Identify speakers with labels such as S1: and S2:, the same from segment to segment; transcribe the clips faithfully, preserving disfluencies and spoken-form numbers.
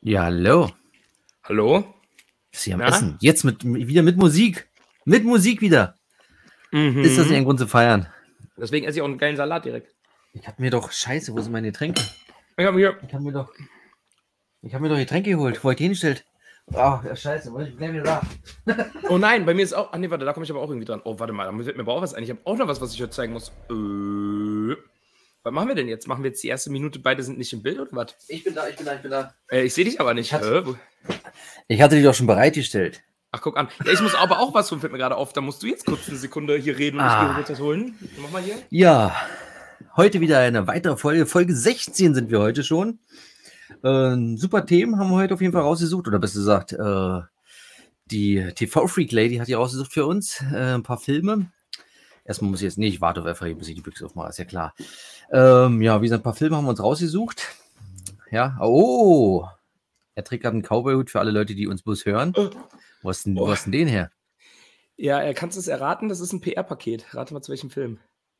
S1: Ja, hallo.
S2: Hallo?
S1: Sie am
S2: Na?
S1: Essen. Jetzt mit, wieder mit Musik. Mit Musik wieder.
S2: Mhm.
S1: Ist das nicht ein Grund zu feiern?
S2: Deswegen esse ich auch einen geilen Salat direkt.
S1: Ich hab mir doch, scheiße, wo sind meine Getränke?
S2: Ich habe hier.
S1: Ich hab mir doch, ich hab mir doch Getränke geholt, wo ich die hingestellt. Oh, ja, scheiße, ich bleib wieder da.
S2: Oh nein, bei mir ist auch. Ach nee, warte, da komme ich aber auch irgendwie dran. Oh, warte mal, da wird mir aber auch was ein. Ich habe auch noch was, was ich heute zeigen muss. Äh, was machen wir denn jetzt? Machen wir jetzt die erste Minute, beide sind nicht im Bild oder was?
S1: Ich bin da, ich bin da, ich bin da.
S2: Äh, ich sehe dich aber nicht.
S1: Ich hatte-
S2: Hä? Wo-
S1: Ich hatte die doch schon bereitgestellt.
S2: Ach, guck an. Ja, ich muss aber auch was tun, fällt mir gerade auf. Da musst du jetzt kurz eine Sekunde hier reden und
S1: Ah.
S2: ich gehe das holen. Mach mal hier.
S1: Ja, heute wieder eine weitere Folge. Folge sechzehn sind wir heute schon. Äh, super Themen haben wir heute auf jeden Fall rausgesucht. Oder besser gesagt, äh, die T V-Freak-Lady hat die rausgesucht für uns. Äh, ein paar Filme. Erstmal muss ich jetzt nicht, ich warte auf einfach, bis ich die Büchse aufmache, ist ja klar. Ähm, ja, wie gesagt, ein paar Filme haben wir uns rausgesucht. Ja, oh, er trägt gerade einen Cowboy-Hut für alle Leute, die uns bloß hören.
S2: Oh.
S1: Wo hast denn,
S2: Oh.
S1: wo hast denn den her?
S2: Ja, äh, kannst du es erraten? Das ist ein P R-Paket. Rate mal zu welchem Film.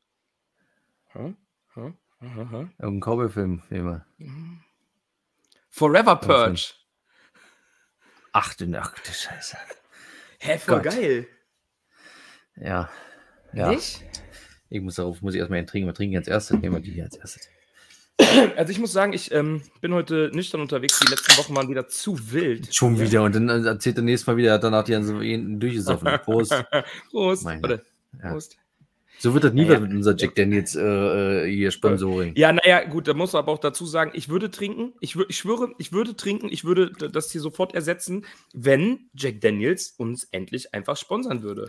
S2: Hm? Hm? Hm? Hm?
S1: Irgendein Cowboy-Film. Filme.
S2: Forever Purge.
S1: Ach du, ach du Scheiße.
S2: Hä, voll
S1: Gott.
S2: geil.
S1: Ja, ja.
S2: Nicht?
S1: Ich muss darauf, muss ich erstmal einen trinken. Wir trinken als erstes, nehmen wir die hier als erstes.
S2: Also ich muss sagen, ich ähm, bin heute nüchtern unterwegs. Die letzten Wochen waren wieder zu wild.
S1: Schon wieder. Und dann äh, erzählt er nächstes Mal wieder, er hat danach die ganze durchgesoffen. Prost.
S2: Prost.
S1: Meine.
S2: Warte.
S1: Ja.
S2: Prost.
S1: So wird das nie
S2: Naja.
S1: mit unser Jack Daniels äh, hier Sponsoring.
S2: Ja, naja, gut, da muss man aber auch dazu sagen, ich würde trinken, ich, wür ich schwöre, ich würde trinken, ich würde d- das hier sofort ersetzen, wenn Jack Daniels uns endlich einfach sponsern würde.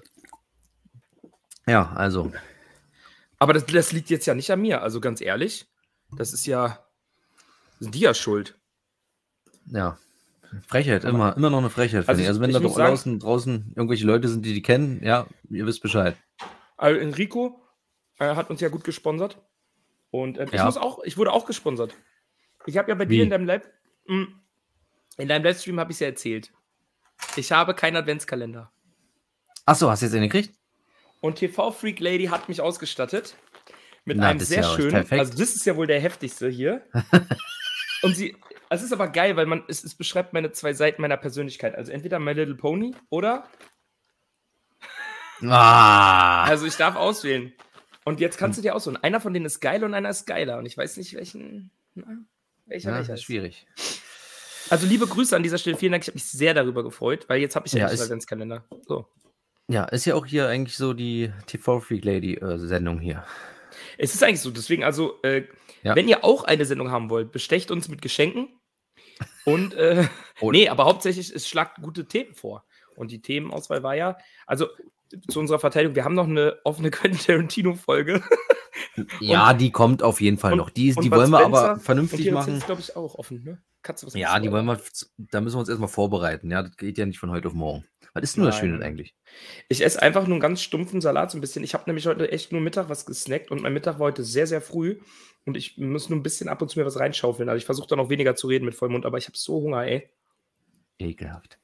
S1: Ja, also.
S2: Aber das, das liegt jetzt ja nicht an mir, also ganz ehrlich, das ist ja, sind die ja schuld.
S1: Ja, Frechheit, immer, immer noch eine Frechheit,
S2: Also
S1: finde ich.
S2: ich-
S1: Also wenn
S2: ich
S1: da
S2: muss
S1: doch
S2: sagen-
S1: draußen, draußen irgendwelche Leute sind, die die kennen, ja, ihr wisst Bescheid.
S2: Also Enrico äh, hat uns ja gut gesponsert. Und äh, ich
S1: Ja.
S2: muss auch, ich wurde auch gesponsert. Ich habe ja bei
S1: Wie?
S2: dir in deinem Live, mh, in deinem Livestream habe ich es ja erzählt. Ich habe keinen Adventskalender.
S1: Achso, hast du jetzt einen gekriegt?
S2: Und T V-Freak Lady hat mich ausgestattet mit
S1: Na,
S2: einem
S1: das ist
S2: sehr
S1: ja
S2: schönen,
S1: perfekt.
S2: also das ist ja wohl der heftigste hier. Und sie, es ist aber geil, weil man, es, es beschreibt meine zwei Seiten meiner Persönlichkeit. Also entweder My Little Pony oder,
S1: Ah,
S2: also ich darf auswählen. Und jetzt kannst du dir aussuchen. Einer von denen ist geil und einer ist geiler. Und ich weiß nicht, welchen, na, welcher
S1: ja,
S2: welcher
S1: das ist
S2: ist.
S1: schwierig.
S2: Also liebe Grüße an dieser Stelle. Vielen Dank. Ich habe mich sehr darüber gefreut, weil jetzt habe ich ja,
S1: Ja,
S2: endlich
S1: ist-
S2: einen Adventskalender. So.
S1: Ja, ist ja auch hier eigentlich so die T V-Freak-Lady-Sendung hier.
S2: Es ist eigentlich so. Deswegen, also, äh,
S1: Ja.
S2: wenn ihr auch eine Sendung haben wollt, bestecht uns mit Geschenken. Und, äh,
S1: Und-
S2: nee, aber hauptsächlich, es schlagt gute Themen vor. Und die Themenauswahl war ja, also zu unserer Verteidigung, wir haben noch eine offene Quentin Tarantino-Folge.
S1: Ja, die kommt auf jeden Fall
S2: Und-
S1: noch. Die,
S2: und
S1: die
S2: Bud
S1: wollen wir
S2: Spencer
S1: aber
S2: und
S1: vernünftig
S2: die
S1: machen.
S2: ist, glaube ich, auch offen, ne? Katze, was
S1: Ja,
S2: machst du,
S1: die wollen
S2: Alter?
S1: wir, da müssen wir uns erstmal vorbereiten. Ja, das geht ja nicht von heute auf morgen. Was ist denn das
S2: Nein.
S1: Schöne eigentlich?
S2: Ich esse einfach nur einen ganz stumpfen Salat so ein bisschen. Ich habe nämlich heute echt nur Mittag was gesnackt und mein Mittag war heute sehr, sehr früh. Und ich muss nur ein bisschen ab und zu mir was reinschaufeln. Also ich versuche dann auch weniger zu reden mit vollem Mund, aber ich habe so Hunger, ey.
S1: Ekelhaft.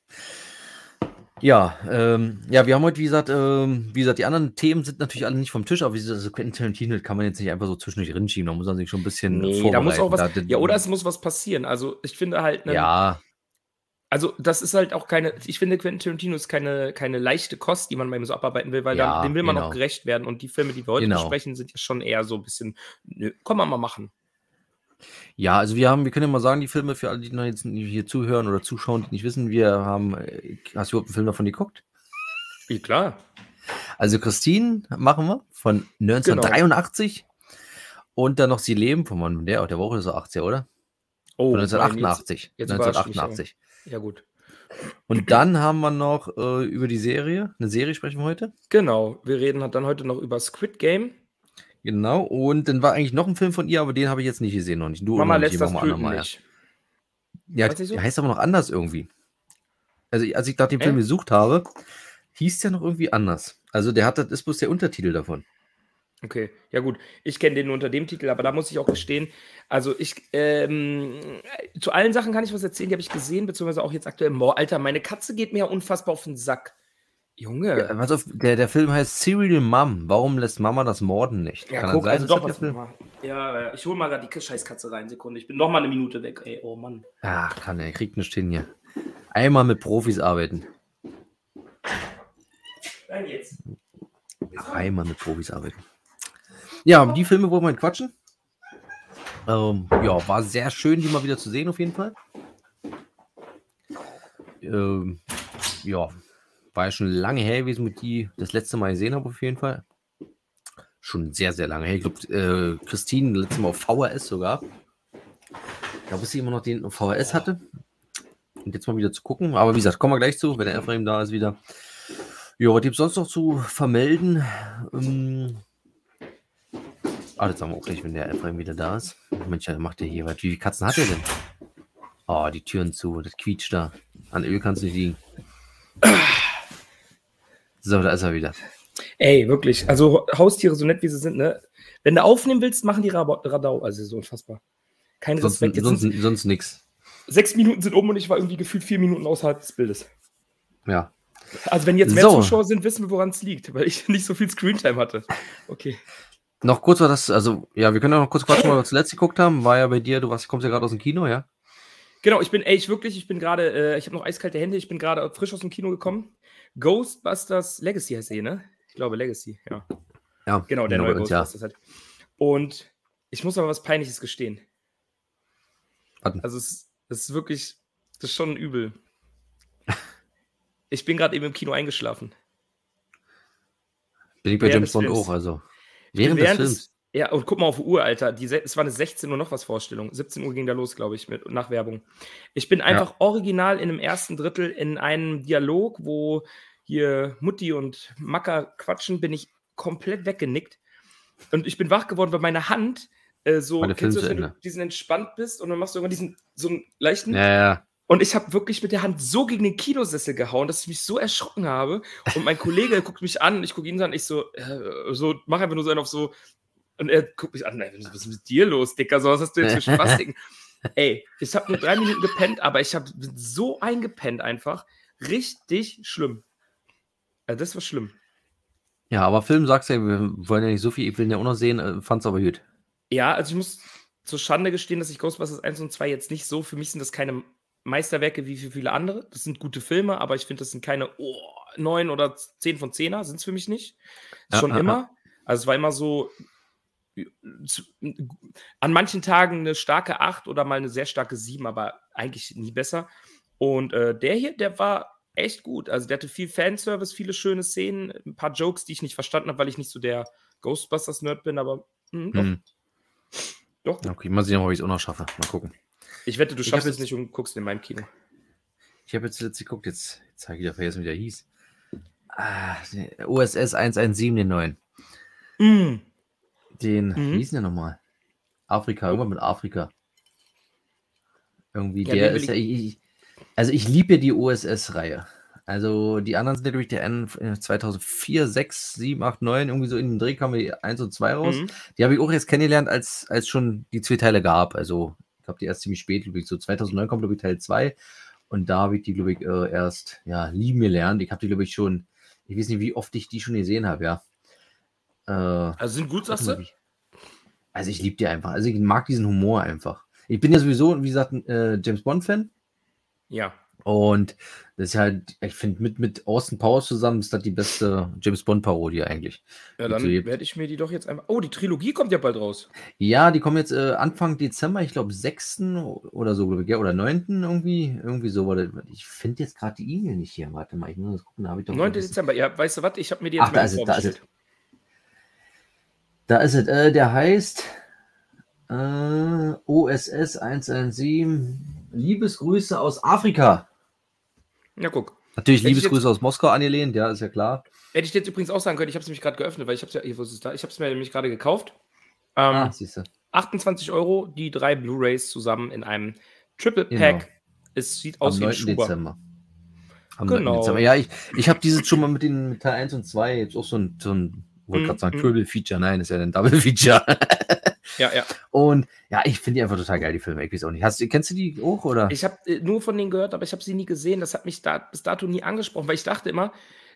S1: Ja, ähm, ja, wir haben heute, wie gesagt, ähm, wie gesagt, die anderen Themen sind natürlich alle nicht vom Tisch, aber wie gesagt, also Quentin Tarantino kann man jetzt nicht einfach so zwischendurch rinschieben, da muss man sich schon ein bisschen
S2: Nee,
S1: vorbereiten.
S2: da muss auch was.
S1: Da-
S2: Ja, oder es muss was passieren. Also ich finde halt, einen,
S1: Ja,
S2: also das ist halt auch keine, ich finde Quentin Tarantino ist keine, keine leichte Kost, die man mal eben so abarbeiten will, weil
S1: Ja,
S2: dann, dem will man
S1: genau.
S2: auch gerecht werden. Und die Filme, die wir heute
S1: Genau.
S2: besprechen, sind ja schon eher so ein bisschen, nö, kann man mal machen.
S1: ja, also wir haben, wir können ja mal sagen, die Filme für alle, die noch jetzt nicht hier zuhören oder zuschauen, die nicht wissen, wir haben, äh, hast du überhaupt einen Film davon geguckt?
S2: Ja, klar.
S1: Also Christine machen wir von neunzehnhundertdreiundachtzig und dann noch Sie leben, von wann der, der war auch so achtziger, oder?
S2: Oh,
S1: Von
S2: Mann, jetzt-
S1: neunzehnhundertachtundachtzig.
S2: jetzt überrascht mich,
S1: neunzehnhundertachtundachtzig.
S2: Ja, gut.
S1: Und dann haben wir noch äh, über die Serie, eine Serie sprechen wir heute.
S2: Genau, wir reden dann heute noch über Squid Game.
S1: Genau, und dann war eigentlich noch ein Film von ihr, aber den habe ich jetzt nicht gesehen, noch nicht. Du
S2: Mama
S1: noch
S2: lässt
S1: nicht,
S2: das
S1: machen wir
S2: töten
S1: andermal,
S2: nicht.
S1: Ja,
S2: Weiß nicht so?
S1: der heißt aber noch anders irgendwie. Also, als ich nach dem
S2: Äh?
S1: Film gesucht habe, hieß der noch irgendwie anders. Also, der hat, das ist bloß der Untertitel davon.
S2: Okay, ja gut. Ich kenne den nur unter dem Titel, aber da muss ich auch gestehen, also ich, ähm, zu allen Sachen kann ich was erzählen, die habe ich gesehen, beziehungsweise auch jetzt aktuell. Boah, Alter, meine Katze geht mir ja unfassbar auf den Sack. Junge.
S1: Ja, pass auf, der, der Film heißt Serial Mom. Warum lässt Mama das Morden nicht?
S2: Ja,
S1: Kann
S2: guck,
S1: das sein,
S2: also
S1: dass
S2: doch
S1: das der
S2: was.
S1: Film?
S2: Ja, ja, ich hole mal gerade die Scheißkatze rein. Sekunde. Ich bin noch mal eine Minute weg, ey. Oh Mann.
S1: Ach, kann er, kriegt nicht hin hier. Einmal mit Profis arbeiten.
S2: Nein, jetzt.
S1: Einmal mit Profis arbeiten. Ja, die Filme wollen wir quatschen. Ähm, ja, war sehr schön, die mal wieder zu sehen, auf jeden Fall. Ähm, ja, war ja schon lange her gewesen, mit die das letzte Mal gesehen habe, auf jeden Fall. Schon sehr, sehr lange her. Ich glaube, äh, Christine letztes Mal auf V H S sogar. Da wusste ich immer noch, den auf V H S hatte. Und jetzt mal wieder zu gucken. Aber wie gesagt, kommen wir gleich zu, wenn der Ephraim da ist wieder. Ja, was gibt es sonst noch zu vermelden? Ähm, ah, das sagen wir auch gleich, wenn der Ephraim wieder da ist. Mensch, der macht der hier was. Wie viele Katzen hat er denn? Oh, die Türen zu, das quietscht da. An Öl kannst du nicht liegen. So, da ist er wieder.
S2: Ey, wirklich. Also Haustiere, so nett wie sie sind, ne? Wenn du aufnehmen willst, machen die Rab- Radau. Also so unfassbar. Kein
S1: Sonst,
S2: Respekt. Jetzt
S1: sonst,
S2: sind's-
S1: sonst nix.
S2: Sechs Minuten sind um und ich war irgendwie gefühlt vier Minuten außerhalb des Bildes.
S1: Ja.
S2: Also wenn jetzt mehr
S1: So.
S2: Zuschauer sind, wissen wir, woran es liegt, weil ich nicht so viel Screentime hatte. Okay.
S1: Noch kurz war das, also, ja, wir können auch noch kurz quatschen, weil wir zuletzt geguckt haben. War ja bei dir, du warst, kommst ja gerade aus dem Kino, ja?
S2: Genau, ich bin, ey, ich wirklich, ich bin gerade, äh, ich habe noch eiskalte Hände, ich bin gerade frisch aus dem Kino gekommen. Ghostbusters Legacy heißt sie, ne? Ich glaube Legacy, ja.
S1: Ja.
S2: Genau, der
S1: genau,
S2: neue
S1: bei uns, ja.
S2: Ghostbusters halt. Und ich muss aber was Peinliches gestehen.
S1: Warten.
S2: Also es, es ist wirklich, das ist schon übel. Ich bin gerade eben im Kino eingeschlafen.
S1: Bin ich bei
S2: während
S1: James
S2: des
S1: Bond
S2: Films.
S1: auch, also.
S2: Ich bin
S1: Während des Films.
S2: des, ja, und guck mal auf die Uhr, Alter. Die, se- es war eine sechzehn Uhr noch was Vorstellung. siebzehn Uhr ging da los, glaube ich, mit nach Werbung. Ich bin einfach original in dem ersten Drittel in einem Dialog, wo hier Mutti und Macker quatschen, bin ich komplett weggenickt. Und ich bin wach geworden, weil meine Hand äh, so,
S1: War der
S2: kennst du
S1: Film
S2: das,
S1: zu
S2: wenn du
S1: Ende?
S2: diesen entspannt bist und dann machst du irgendwann diesen, so einen leichten.
S1: Ja, ja.
S2: Und ich habe wirklich mit der Hand so gegen den Kinosessel gehauen, dass ich mich so erschrocken habe. Und mein Kollege guckt mich an und ich gucke ihn an und ich so, äh, so, mach einfach nur so einen auf so. Und er guckt mich an, ey, was ist mit dir los, Dicker? So, was hast du jetzt für Spastiken? Ey, ich habe nur drei Minuten gepennt, aber ich habe so eingepennt einfach. Richtig schlimm. Also das war schlimm.
S1: Ja, aber Film sagst du ja, wir wollen ja nicht so viel, ich will ihn ja auch noch sehen, äh, fand's aber gut.
S2: Ja, also ich muss zur Schande gestehen, dass ich Ghostbusters eins und zwei jetzt nicht so, für mich sind das keine Meisterwerke wie für viele andere. Das sind gute Filme, aber ich finde, das sind keine oh, neun oder zehn von zehner, sind es für mich nicht.
S1: Ja,
S2: Schon
S1: ja,
S2: immer. Also es war immer so zu, an manchen Tagen eine starke acht oder mal eine sehr starke sieben, aber eigentlich nie besser. Und äh, der hier, der war echt gut. Also der hatte viel Fanservice, viele schöne Szenen, ein paar Jokes, die ich nicht verstanden habe, weil ich nicht so der Ghostbusters-Nerd bin, aber mh, doch.
S1: Hm.
S2: Doch.
S1: Okay, mal sehen, ob ich es auch noch schaffe. Mal gucken.
S2: Ich wette, du
S1: Ich
S2: schaffst
S1: hab
S2: es nicht und guckst in meinem Kino.
S1: Ich habe jetzt letztens geguckt, jetzt, jetzt habe ich wieder vergessen, wie der hieß. Ah, der O S S eins eins sieben, den neuen.
S2: Mm.
S1: Den,
S2: Mhm.
S1: wie hieß denn der nochmal? Afrika, irgendwann mit Afrika. Irgendwie,
S2: Ja,
S1: der
S2: den will
S1: ist ja, ich, also ich liebe ja die O S S-Reihe. Also die anderen sind ja durch der N zweitausendvier, sechs, sieben, acht, neun, irgendwie so in dem Dreh kamen die eins und zwei raus.
S2: Mhm.
S1: Die habe ich auch jetzt kennengelernt, als, als schon die zwei Teile gab. Also ich glaube, die erst ziemlich spät, glaube ich, so zweitausendneun kommt, glaube ich, Teil zwei. Und da habe ich die, glaube ich, äh, erst ja, lieben gelernt. Ich habe die, glaube ich, schon, ich weiß nicht, wie oft ich die schon gesehen habe, ja. Äh,
S2: Also sind gut, sagst
S1: warte mal,
S2: du?
S1: wie- Also ich liebe die einfach. Also ich mag diesen Humor einfach. Ich bin ja sowieso, wie gesagt, ein äh, James Bond-Fan.
S2: Ja.
S1: Und das ist halt, ich finde, mit, mit Austin Powers zusammen ist das die beste James Bond-Parodie eigentlich.
S2: Ja,
S1: Die
S2: dann
S1: so gibt.
S2: werde ich mir die doch jetzt einmal. Oh, die Trilogie kommt ja bald raus.
S1: Ja, die kommen jetzt äh, Anfang Dezember, ich glaube sechsten oder so, glaube ich, ja, oder neunten irgendwie. Irgendwie so. War das. Ich finde jetzt gerade die E-Mail nicht hier. Warte mal, ich muss das gucken. Da habe ich doch
S2: neunten
S1: ein bisschen-
S2: Dezember. Ja, weißt du was? Ich habe mir die jetzt
S1: Ach, da
S2: mal
S1: ist es, da ist es.
S2: vorbestellt.
S1: Da ist es. Äh, der heißt äh, O S S eins eins sieben. Liebesgrüße aus Afrika.
S2: Ja, guck.
S1: Natürlich
S2: Hätte ich
S1: Liebesgrüße aus Moskau angelehnt, ja, ist ja klar.
S2: Hätte ich dir jetzt übrigens auch sagen können, ich habe es nämlich gerade geöffnet, weil ich habe es ja, hier, wo ist es da? Ich habe es mir nämlich gerade gekauft. Ähm,
S1: Ah, siehst du.
S2: achtundzwanzig Euro, die drei Blu-Rays zusammen in einem Triple Pack.
S1: Genau.
S2: Es sieht
S1: Am
S2: aus wie ein
S1: neunten
S2: Schuber.
S1: Dezember. Am
S2: Genau.
S1: neunten Dezember. Ja, ich, ich habe dieses schon mal mit den mit Teil eins und zwei jetzt auch so ein, so ein wollte
S2: Mm,
S1: gerade sagen,
S2: mm.
S1: Triple Feature. Nein, ist ja ein Double Feature.
S2: Ja, ja.
S1: Und ja, ich finde die einfach total geil, die Filme. Ich weiß auch nicht. Hast, kennst du die auch, oder?
S2: Ich habe äh, nur von denen gehört, aber ich habe sie nie gesehen. Das hat mich da, bis dato nie angesprochen, weil ich dachte immer,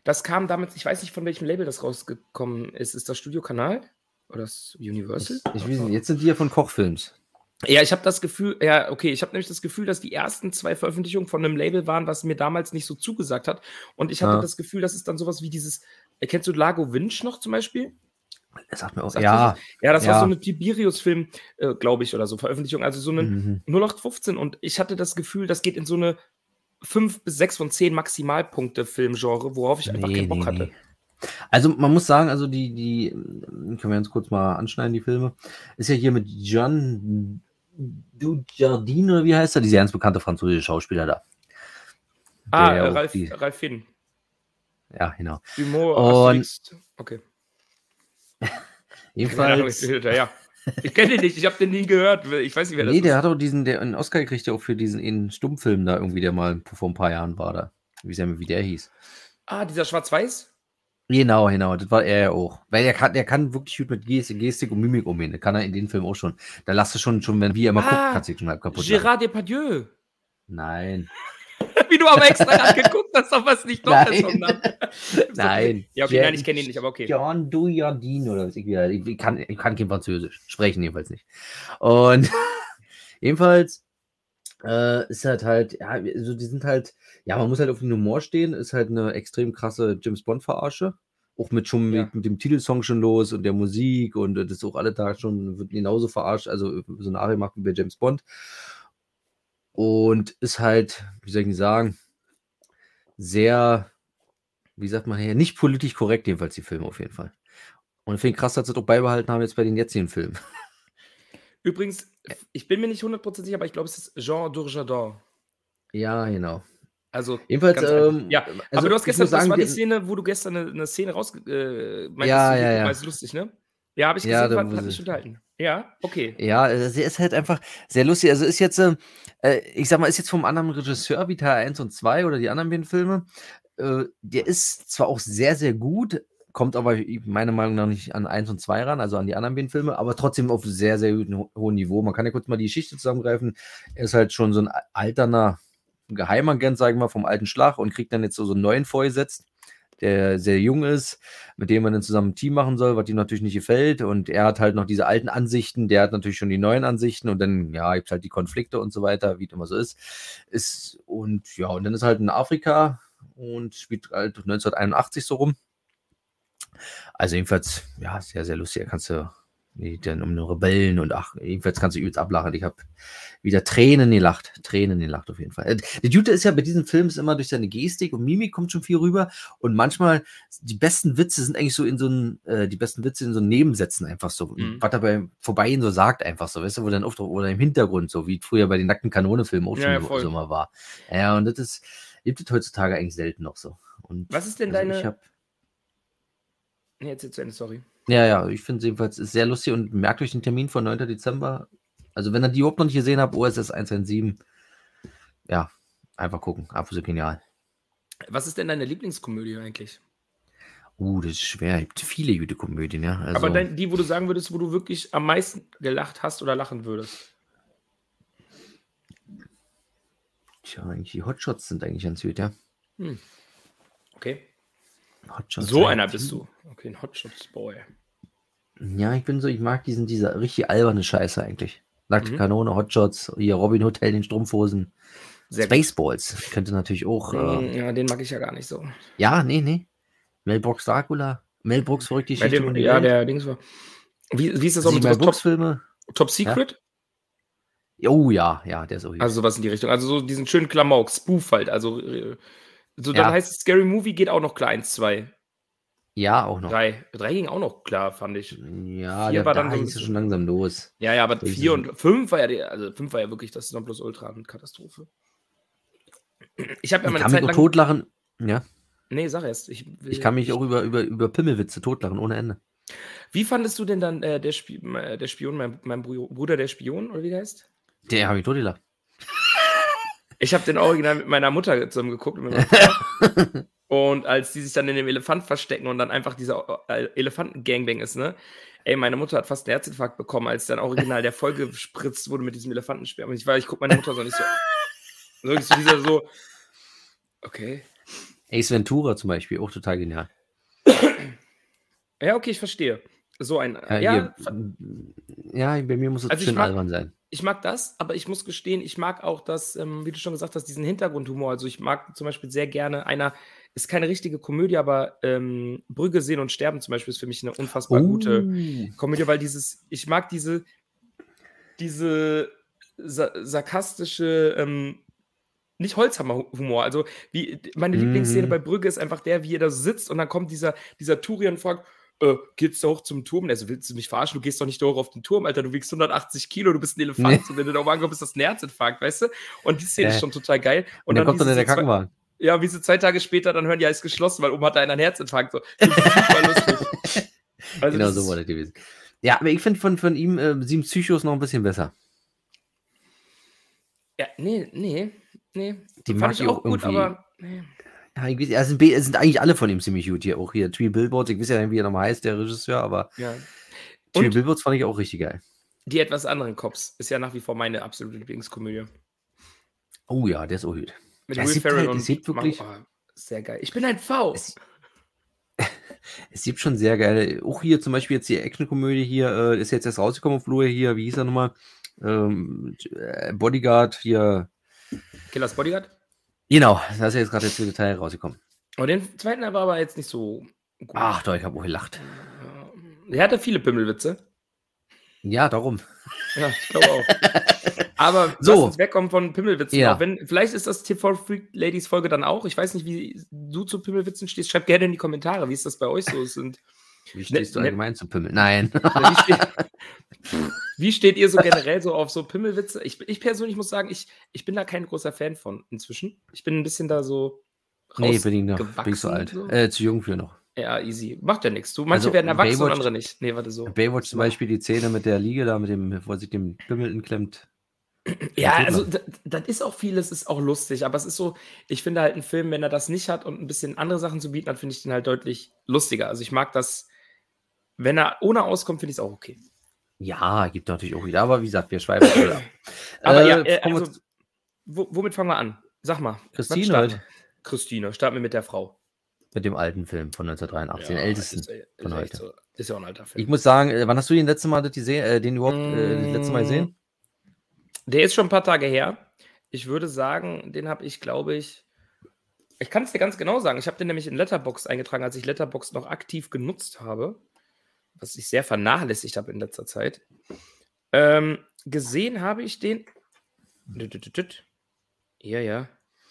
S2: Das kam damals, ich weiß nicht, von welchem Label das rausgekommen ist. Ist das Studio Kanal? Oder das Universal?
S1: Ich, ich weiß nicht, jetzt sind die ja von Kochfilms.
S2: Ja, ich habe das Gefühl, ja, okay, ich habe nämlich das Gefühl, dass die ersten zwei Veröffentlichungen von einem Label waren, was mir damals nicht so zugesagt hat. Und ich hatte
S1: Ja.
S2: das Gefühl, das ist dann sowas wie dieses, äh, kennst du Lago Winch noch zum Beispiel?
S1: Er sagt mir auch,
S2: Sagt
S1: ja.
S2: das? Ja, das war
S1: ja.
S2: so eine Tiberius-Film, äh, glaube ich, oder so, Veröffentlichung, also so eine
S1: Mhm.
S2: null acht fünfzehn. Und ich hatte das Gefühl, das geht in so eine fünf bis sechs von zehn Maximalpunkte-Filmgenre, worauf ich einfach
S1: Nee,
S2: keinen Bock
S1: nee,
S2: hatte.
S1: nee. Also man muss sagen, also die, die, können wir ganz kurz mal anschneiden, die Filme, ist ja hier mit John Dujardin, oder wie heißt er? Dieser ganz bekannte französische Schauspieler da.
S2: Ah,
S1: Der
S2: äh,
S1: auch
S2: Ralf,
S1: die,
S2: Ralf Finn.
S1: ja, genau.
S2: Humor,
S1: Und
S2: Asterix. Okay. Keine Ahnung, ich
S1: jedenfalls,
S2: bin hinterher. Ich kenne den nicht, ich habe den nie gehört. Ich weiß nicht, wer das
S1: nee, der
S2: ist.
S1: hat auch diesen, der einen Oscar gekriegt, der auch für diesen einen Stummfilm da irgendwie, der mal vor ein paar Jahren war da. Wie sagen wir, wie der hieß.
S2: Ah, dieser Schwarz-Weiß?
S1: Genau, genau, das war er ja auch. Weil der kann, der kann wirklich gut mit Gestik, Gestik und Mimik umgehen. Das kann er in den Film auch schon. Da lasst du schon, schon wenn wie er immer guckt,
S2: Ah,
S1: kannst du dich schon halb kaputt lachen.
S2: Gérard Depardieu.
S1: Nein.
S2: Wie du aber extra gerade geguckt hast, ob was nicht doch ist vom Namen.
S1: Nein.
S2: Ja, okay, nein, ich kenne ihn nicht, aber okay.
S1: John Dujardin oder was ich wieder. Ich, ich, kann, ich kann kein Französisch. Sprechen jedenfalls nicht. Und jedenfalls äh, ist halt halt, ja, also die sind halt, ja, man muss halt auf den Humor stehen, ist halt eine extrem krasse James Bond-Verarsche. Auch mit schon
S2: Ja.
S1: mit, mit dem Titelsong schon los und der Musik und das ist auch alle Tage schon, wird genauso verarscht, also so nachgemacht wie bei James Bond. Und ist halt, wie soll ich denn sagen, sehr, wie sagt man hier, nicht politisch korrekt, jedenfalls die Filme auf jeden Fall. Und ich finde krass, dass sie das auch beibehalten haben jetzt bei den jetzigen Filmen.
S2: Übrigens, ich bin mir nicht hundert Prozent sicher, aber ich glaube, es ist Jean Dujardin.
S1: Ja, genau.
S2: Also,
S1: Jedenfalls,
S2: ganz einfach.
S1: ähm,
S2: Ja,
S1: also
S2: aber du hast
S1: ich
S2: gestern,
S1: muss
S2: das
S1: sagen,
S2: war die
S1: die-
S2: Szene, wo du gestern eine, eine Szene raus, äh, meintest,
S1: Ja,
S2: du,
S1: ja,
S2: guck
S1: ja.
S2: mal, ist lustig, ne? Ja, habe ich
S1: Ja,
S2: gesehen,
S1: da
S2: hat,
S1: wo
S2: hat
S1: sie-
S2: mich unterhalten. Ja, okay.
S1: Ja, äh, sie ist halt einfach sehr lustig. Also ist jetzt, ähm, äh, ich sag mal, ist jetzt vom anderen Regisseur wie Teil eins und zwei oder die anderen beiden Filme. Äh, der ist zwar auch sehr, sehr gut, kommt aber meiner Meinung nach nicht an eins und zwei ran, also an die anderen beiden Filme, aber trotzdem auf sehr, sehr guten, ho hohen Niveau. Man kann ja kurz mal die Geschichte zusammengreifen. Er ist halt schon so ein alterner Geheimagent, sagen wir mal, vom alten Schlag und kriegt dann jetzt so, so einen neuen vorgesetzt, der sehr jung ist, mit dem man dann zusammen ein Team machen soll, was ihm natürlich nicht gefällt. Und er hat halt noch diese alten Ansichten, der hat natürlich schon die neuen Ansichten und dann, ja, gibt halt die Konflikte und so weiter, wie es immer so ist. ist. Und ja, und dann ist er halt in Afrika und spielt halt neunzehnhunderteinundachtzig so rum. Also jedenfalls, ja, sehr, sehr lustig. Da kannst du nee, dann um eine Rebellen und ach, jedenfalls kannst du übelst ablachen. Ich habe wieder Tränen gelacht. Tränen gelacht auf jeden Fall. Äh, Der Dude ist ja bei diesen Filmen ist immer durch seine Gestik und Mimik kommt schon viel rüber. Und manchmal, die besten Witze sind eigentlich so in so einem, äh, die besten Witze in so Nebensätzen einfach so.
S2: Mhm.
S1: Was er beim Vorbeigehen so sagt, einfach so, weißt du, wo dann oft oder im Hintergrund, so wie früher bei den nackten Kanone-Filmen auch
S2: Ja,
S1: schon
S2: ja,
S1: so,
S2: voll.
S1: so mal war. Ja, und das ist, gibt es heutzutage eigentlich selten noch so. Und
S2: Was ist denn
S1: also
S2: deine-
S1: Ich hab,
S2: Nee, jetzt zu Ende, sorry.
S1: ja, ja, ich finde es jedenfalls ist sehr lustig und merkt euch den Termin von neunten Dezember. Also, wenn ihr die überhaupt noch nicht gesehen habt, O S S eins eins sieben, ja, einfach gucken. Absolut genial.
S2: Was ist denn deine Lieblingskomödie eigentlich?
S1: Uh, das ist schwer. Es gibt viele gute Komödien, ja. Also,
S2: Aber dein, die, wo du sagen würdest, wo du wirklich am meisten gelacht hast oder lachen würdest.
S1: tja, eigentlich die Hotshots sind eigentlich ganz gut, ja.
S2: Hm. Okay.
S1: Hotshots
S2: So
S1: halt.
S2: einer bist du. Okay, ein Hotshots Boy.
S1: Ja, ich bin so, ich mag diesen, diese richtig alberne Scheiße eigentlich. Nackte
S2: Mhm.
S1: Kanone, Hotshots, hier Robin Hood, Held in Strumpfhosen.
S2: Sehr gut.
S1: Spaceballs könnte natürlich auch. Äh,
S2: Ja, den mag ich ja gar nicht so.
S1: ja, nee, nee. Mel Brooks Dracula. Mel Brooks verrückte
S2: Bei
S1: Geschichte
S2: dem,
S1: um die
S2: ja,
S1: Welt.
S2: der Dings war. Wie, wie ist das auch
S1: Die
S2: mit
S1: Mel
S2: sowas
S1: Brooks
S2: Top,
S1: Filme.
S2: Top Secret?
S1: Oh ja, ja, der ist auch gut.
S2: Also sowas in die Richtung. Also so diesen schönen Klamauk, Spoof halt. Also äh, so dann
S1: Ja.
S2: heißt es Scary Movie geht auch noch klar. eins, zwei,
S1: ja, auch noch.
S2: drei. drei ging auch noch klar, fand ich.
S1: Ja,
S2: Vier
S1: da,
S2: war
S1: da
S2: dann so ein
S1: ging es
S2: bisschen-
S1: schon langsam los.
S2: Ja, ja, aber
S1: So ist
S2: vier
S1: es.
S2: und fünf war ja die, also fünf war ja wirklich das Nonplusultra und Katastrophe. Ich habe ja
S1: Ich
S2: mal
S1: kann
S2: eine
S1: mich
S2: Zeit
S1: auch
S2: lang.
S1: totlachen. Ja,
S2: Nee, sag erst. Ich, will-
S1: ich kann mich auch über, über, über Pimmelwitze totlachen, ohne Ende.
S2: Wie fandest du denn dann äh, der, Spi äh, der Spion, mein, mein Bru- Bruder der Spion, oder wie der heißt?
S1: Der habe ich totgelacht.
S2: Ich habe den Original mit meiner Mutter zusammen geguckt. Und, mit meinem Vater. Und als die sich dann in dem Elefant verstecken und dann einfach dieser äh, Elefanten-Gangbang ist, ne? Ey, meine Mutter hat fast einen Herzinfarkt bekommen, als dann original der voll gespritzt wurde mit diesem Elefantensperma. Und ich war, ich guck meine Mutter so nicht so. Wirklich so dieser so. Okay.
S1: Ace Ventura zum Beispiel, auch total genial.
S2: Ja, okay, ich verstehe. So ein,
S1: Ja,
S2: ja,
S1: hier,
S2: ver-
S1: ja, bei mir muss es
S2: Also ich
S1: schön
S2: mag-
S1: albern sein.
S2: ich mag das, aber ich muss gestehen, ich mag auch das, ähm, wie du schon gesagt hast, diesen Hintergrundhumor. Also ich mag zum Beispiel sehr gerne einer, ist keine richtige Komödie, aber ähm, Brügge sehen und sterben zum Beispiel ist für mich eine unfassbar gute
S1: Oh,
S2: Komödie, weil dieses, ich mag diese, diese sa sarkastische, ähm, nicht Holzhammer-Humor. Also wie meine Lieblingsszene
S1: mhm.
S2: bei Brügge ist einfach der, wie er da sitzt und dann kommt dieser, dieser Turi und fragt, äh, geht's da hoch zum Turm? Also willst du mich verarschen? Du gehst doch nicht da hoch auf den Turm, Alter. Du wiegst hundertachtzig Kilo, du bist ein Elefant.
S1: Nee.
S2: Und wenn du da oben ankommst, ist das ein Herzinfarkt, weißt du? Und die Szene
S1: Äh,
S2: ist schon total geil.
S1: Und dann
S2: wie
S1: kommt dann
S2: sie
S1: der
S2: so zwei,
S1: Krankenwagen.
S2: ja, wie sie zwei Tage später dann hören, ja, ist geschlossen, weil oben hat einer einen Herzinfarkt. So. Super lustig. Also
S1: Genau
S2: das
S1: so
S2: ist-
S1: war das gewesen. Ja, aber ich finde von, von ihm äh, Sieben Psychos noch ein bisschen besser.
S2: Ja, nee, nee, nee.
S1: Die
S2: Fand
S1: mag
S2: ich
S1: ich
S2: auch
S1: auch
S2: gut,
S1: irgendwie.
S2: aber nee.
S1: Ja, ich weiß, ja, es sind, be- es sind eigentlich alle von ihm ziemlich gut hier. Auch hier Three Billboards. Ich weiß ja nicht, wie er nochmal heißt, der Regisseur, aber
S2: Ja.
S1: Three
S2: Und
S1: Billboards fand ich auch richtig geil.
S2: die etwas anderen Cops ist ja nach wie vor meine absolute Lieblingskomödie.
S1: Oh ja, der ist auch gut.
S2: Mit
S1: Ja, es
S2: Will
S1: gibt
S2: Ferrell
S1: halt-
S2: und
S1: es gibt wirklich-
S2: Mar- oh, sehr geil. Ich bin ein V.
S1: Es, es gibt schon sehr geile. Auch hier zum Beispiel jetzt die Actionkomödie hier, äh, ist jetzt erst rausgekommen auf Blu-ray hier, wie hieß er nochmal? Ähm, äh, Bodyguard hier.
S2: Killers Bodyguard.
S1: Genau, da ist ja jetzt gerade der zweite Teil rausgekommen.
S2: Und den zweiten war aber jetzt nicht so gut.
S1: Ach doch, ich habe auch gelacht.
S2: Der hatte viele Pimmelwitze.
S1: Ja, darum.
S2: Ja, ich glaube auch. Aber
S1: So.
S2: lass uns wegkommen von Pimmelwitzen.
S1: Ja.
S2: Auch wenn, vielleicht ist das T V Freak Ladies Folge dann auch. Ich weiß nicht, wie du zu Pimmelwitzen stehst. Schreib gerne in die Kommentare, wie ist das bei euch so? Es Sind,
S1: Wie stehst du
S2: Ne-
S1: allgemein zum Pimmel? Nein.
S2: wie, steht, wie steht ihr so generell so auf so Pimmelwitze? Ich, ich persönlich muss sagen, ich, ich bin da kein großer Fan von inzwischen. Ich bin ein bisschen da so
S1: Nee, bin ich noch.
S2: rausgewachsen.
S1: Bin ich so alt.
S2: So.
S1: Äh, zu jung für noch.
S2: Ja, easy. Macht ja nichts. Du, manche
S1: Also,
S2: werden erwachsen und
S1: Baywatch-
S2: andere nicht. Nee, warte so.
S1: Baywatch zum Beispiel, die Szene mit der Liege da, mit dem, wo sich dem Pimmel entklemmt.
S2: Ja,
S1: Ja,
S2: also
S1: Thema.
S2: das, das ist auch vieles, ist auch lustig, aber es ist so, ich finde halt einen Film, wenn er das nicht hat und ein bisschen andere Sachen zu bieten hat, finde ich den halt deutlich lustiger. Also ich mag das, wenn er ohne auskommt, finde ich es auch okay.
S1: Ja, gibt natürlich auch wieder, aber wie gesagt, wir schweifen wieder ab.
S2: Aber
S1: Äh,
S2: ja, äh,
S1: kommen wir
S2: also, wo, womit fangen wir an? Sag mal. was
S1: Christine
S2: starten
S1: heute.
S2: wir? Christine, starten wir mit der Frau.
S1: Mit dem alten Film von neunzehnhundertdreiundachtzig, den ältesten.
S2: Ist, ist,
S1: von
S2: ist, echt
S1: heute.
S2: so, ist ja auch ein alter
S1: Ich
S2: Film.
S1: muss sagen, äh, wann hast du den letzte Mal das gesehen, äh, den überhaupt äh, das letzte Mal gesehen?
S2: Der ist schon ein paar Tage her. Ich würde sagen, den habe ich, glaube ich, ich kann es dir ganz genau sagen. Ich habe den nämlich in Letterboxd eingetragen, als ich Letterboxd noch aktiv genutzt habe, was ich sehr vernachlässigt habe in letzter Zeit. Ähm, gesehen habe ich den. Ja, ja.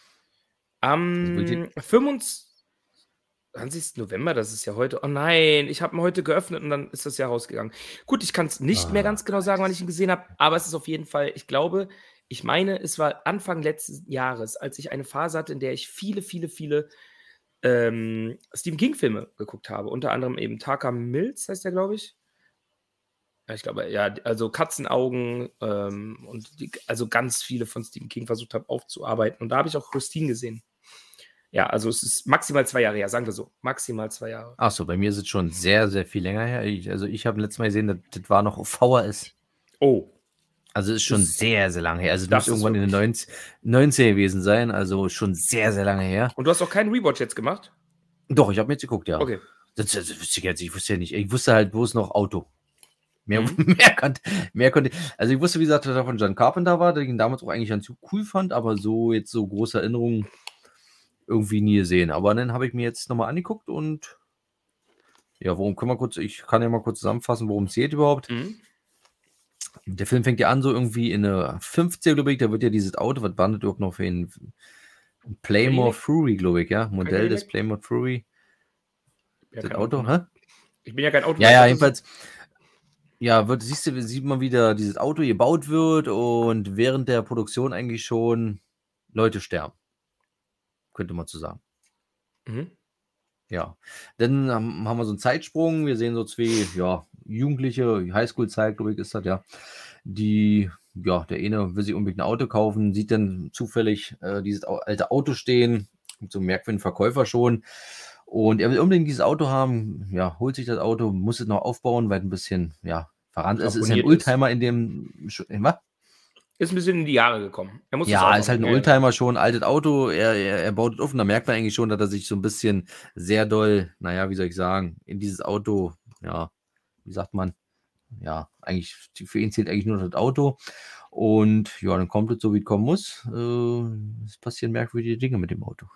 S2: Am fünfundzwanzigsten November, das ist ja heute. Oh nein, ich habe ihn heute geöffnet und dann ist das ja rausgegangen. Gut, ich kann es nicht
S1: Ah.
S2: mehr ganz genau sagen, wann ich ihn gesehen habe, aber es ist auf jeden Fall, ich glaube, ich meine, es war Anfang letzten Jahres, als ich eine Phase hatte, in der ich viele, viele, viele ähm, Stephen King-Filme geguckt habe. Unter anderem eben Tucker Mills, heißt der, glaube ich. Ja, ich glaube, ja, also Katzenaugen ähm, und die, also ganz viele von Stephen King versucht habe aufzuarbeiten. Und da habe ich auch Christine gesehen. Ja, also es ist maximal zwei Jahre her, sagen wir so. Maximal zwei Jahre.
S1: Achso, bei mir ist es schon sehr, sehr viel länger her. Ich, also ich habe letztes Mal gesehen, das, das war noch auf V H S.
S2: Oh.
S1: Also es ist schon
S2: Das-
S1: sehr, sehr lange her. Also
S2: das
S1: das muss
S2: ist
S1: irgendwann in den neunzig, neunziger gewesen sein. Also schon sehr, sehr lange her.
S2: Und du hast auch keinen Rewatch jetzt gemacht?
S1: Doch, ich habe mir jetzt geguckt, ja.
S2: Okay.
S1: Das, das wusste ich jetzt. Ich wusste ja nicht. Ich wusste halt bloß noch Auto. Mehr,
S2: Mhm.
S1: mehr, konnte, mehr konnte. Also ich wusste, wie gesagt, dass er von John Carpenter war, der ihn damals auch eigentlich ganz cool fand, aber so jetzt so große Erinnerungen irgendwie nie gesehen. Aber dann habe ich mir jetzt nochmal angeguckt und ja, worum können wir kurz, ich kann ja mal kurz zusammenfassen, worum es geht überhaupt.
S2: Mhm.
S1: Der Film fängt ja an, so irgendwie in der fünfziger, glaube ich, da wird ja dieses Auto, was war das überhaupt noch für ein Playmore
S2: Remake?
S1: Fury, glaube ich, ja, Modell
S2: Remake?
S1: des Playmore Fury.
S2: Ja,
S1: Das
S2: kein
S1: Auto,
S2: Auto.
S1: hä?
S2: Ich bin ja kein Auto.
S1: Ja, ja, jedenfalls. Ja, wird, siehst du, sieht man wieder, dieses Auto gebaut wird und während der Produktion eigentlich schon Leute sterben. Könnte man so sagen.
S2: Mhm.
S1: Ja. Dann haben, haben wir so einen Zeitsprung. Wir sehen so zwei, ja, Jugendliche, Highschool-Zeit, glaube ich, ist das, ja. Die, ja, der eine will sich unbedingt ein Auto kaufen, sieht dann zufällig äh, dieses au- alte Auto stehen, mit so einem merkwürdigen Verkäufer schon. Und er will unbedingt dieses Auto haben, ja, holt sich das Auto, muss es noch aufbauen, weil ein bisschen, ja, verrannt ist. Es ist ja ein
S2: Ramponiert ist.
S1: Oldtimer in dem, Sch- in was?
S2: Ist ein bisschen in die Jahre gekommen. Er muss es
S1: Ja, ist halt
S2: aufmachen.
S1: ein
S2: Ja, ja.
S1: Oldtimer schon, altes Auto. Er, er, er baut es auf und da merkt man eigentlich schon, dass er sich so ein bisschen sehr doll, naja, wie soll ich sagen, in dieses Auto, ja, wie sagt man, ja, eigentlich, für ihn zählt eigentlich nur das Auto. Und ja, dann kommt es so, wie es kommen muss. Äh, es passieren merkwürdige Dinge mit dem Auto.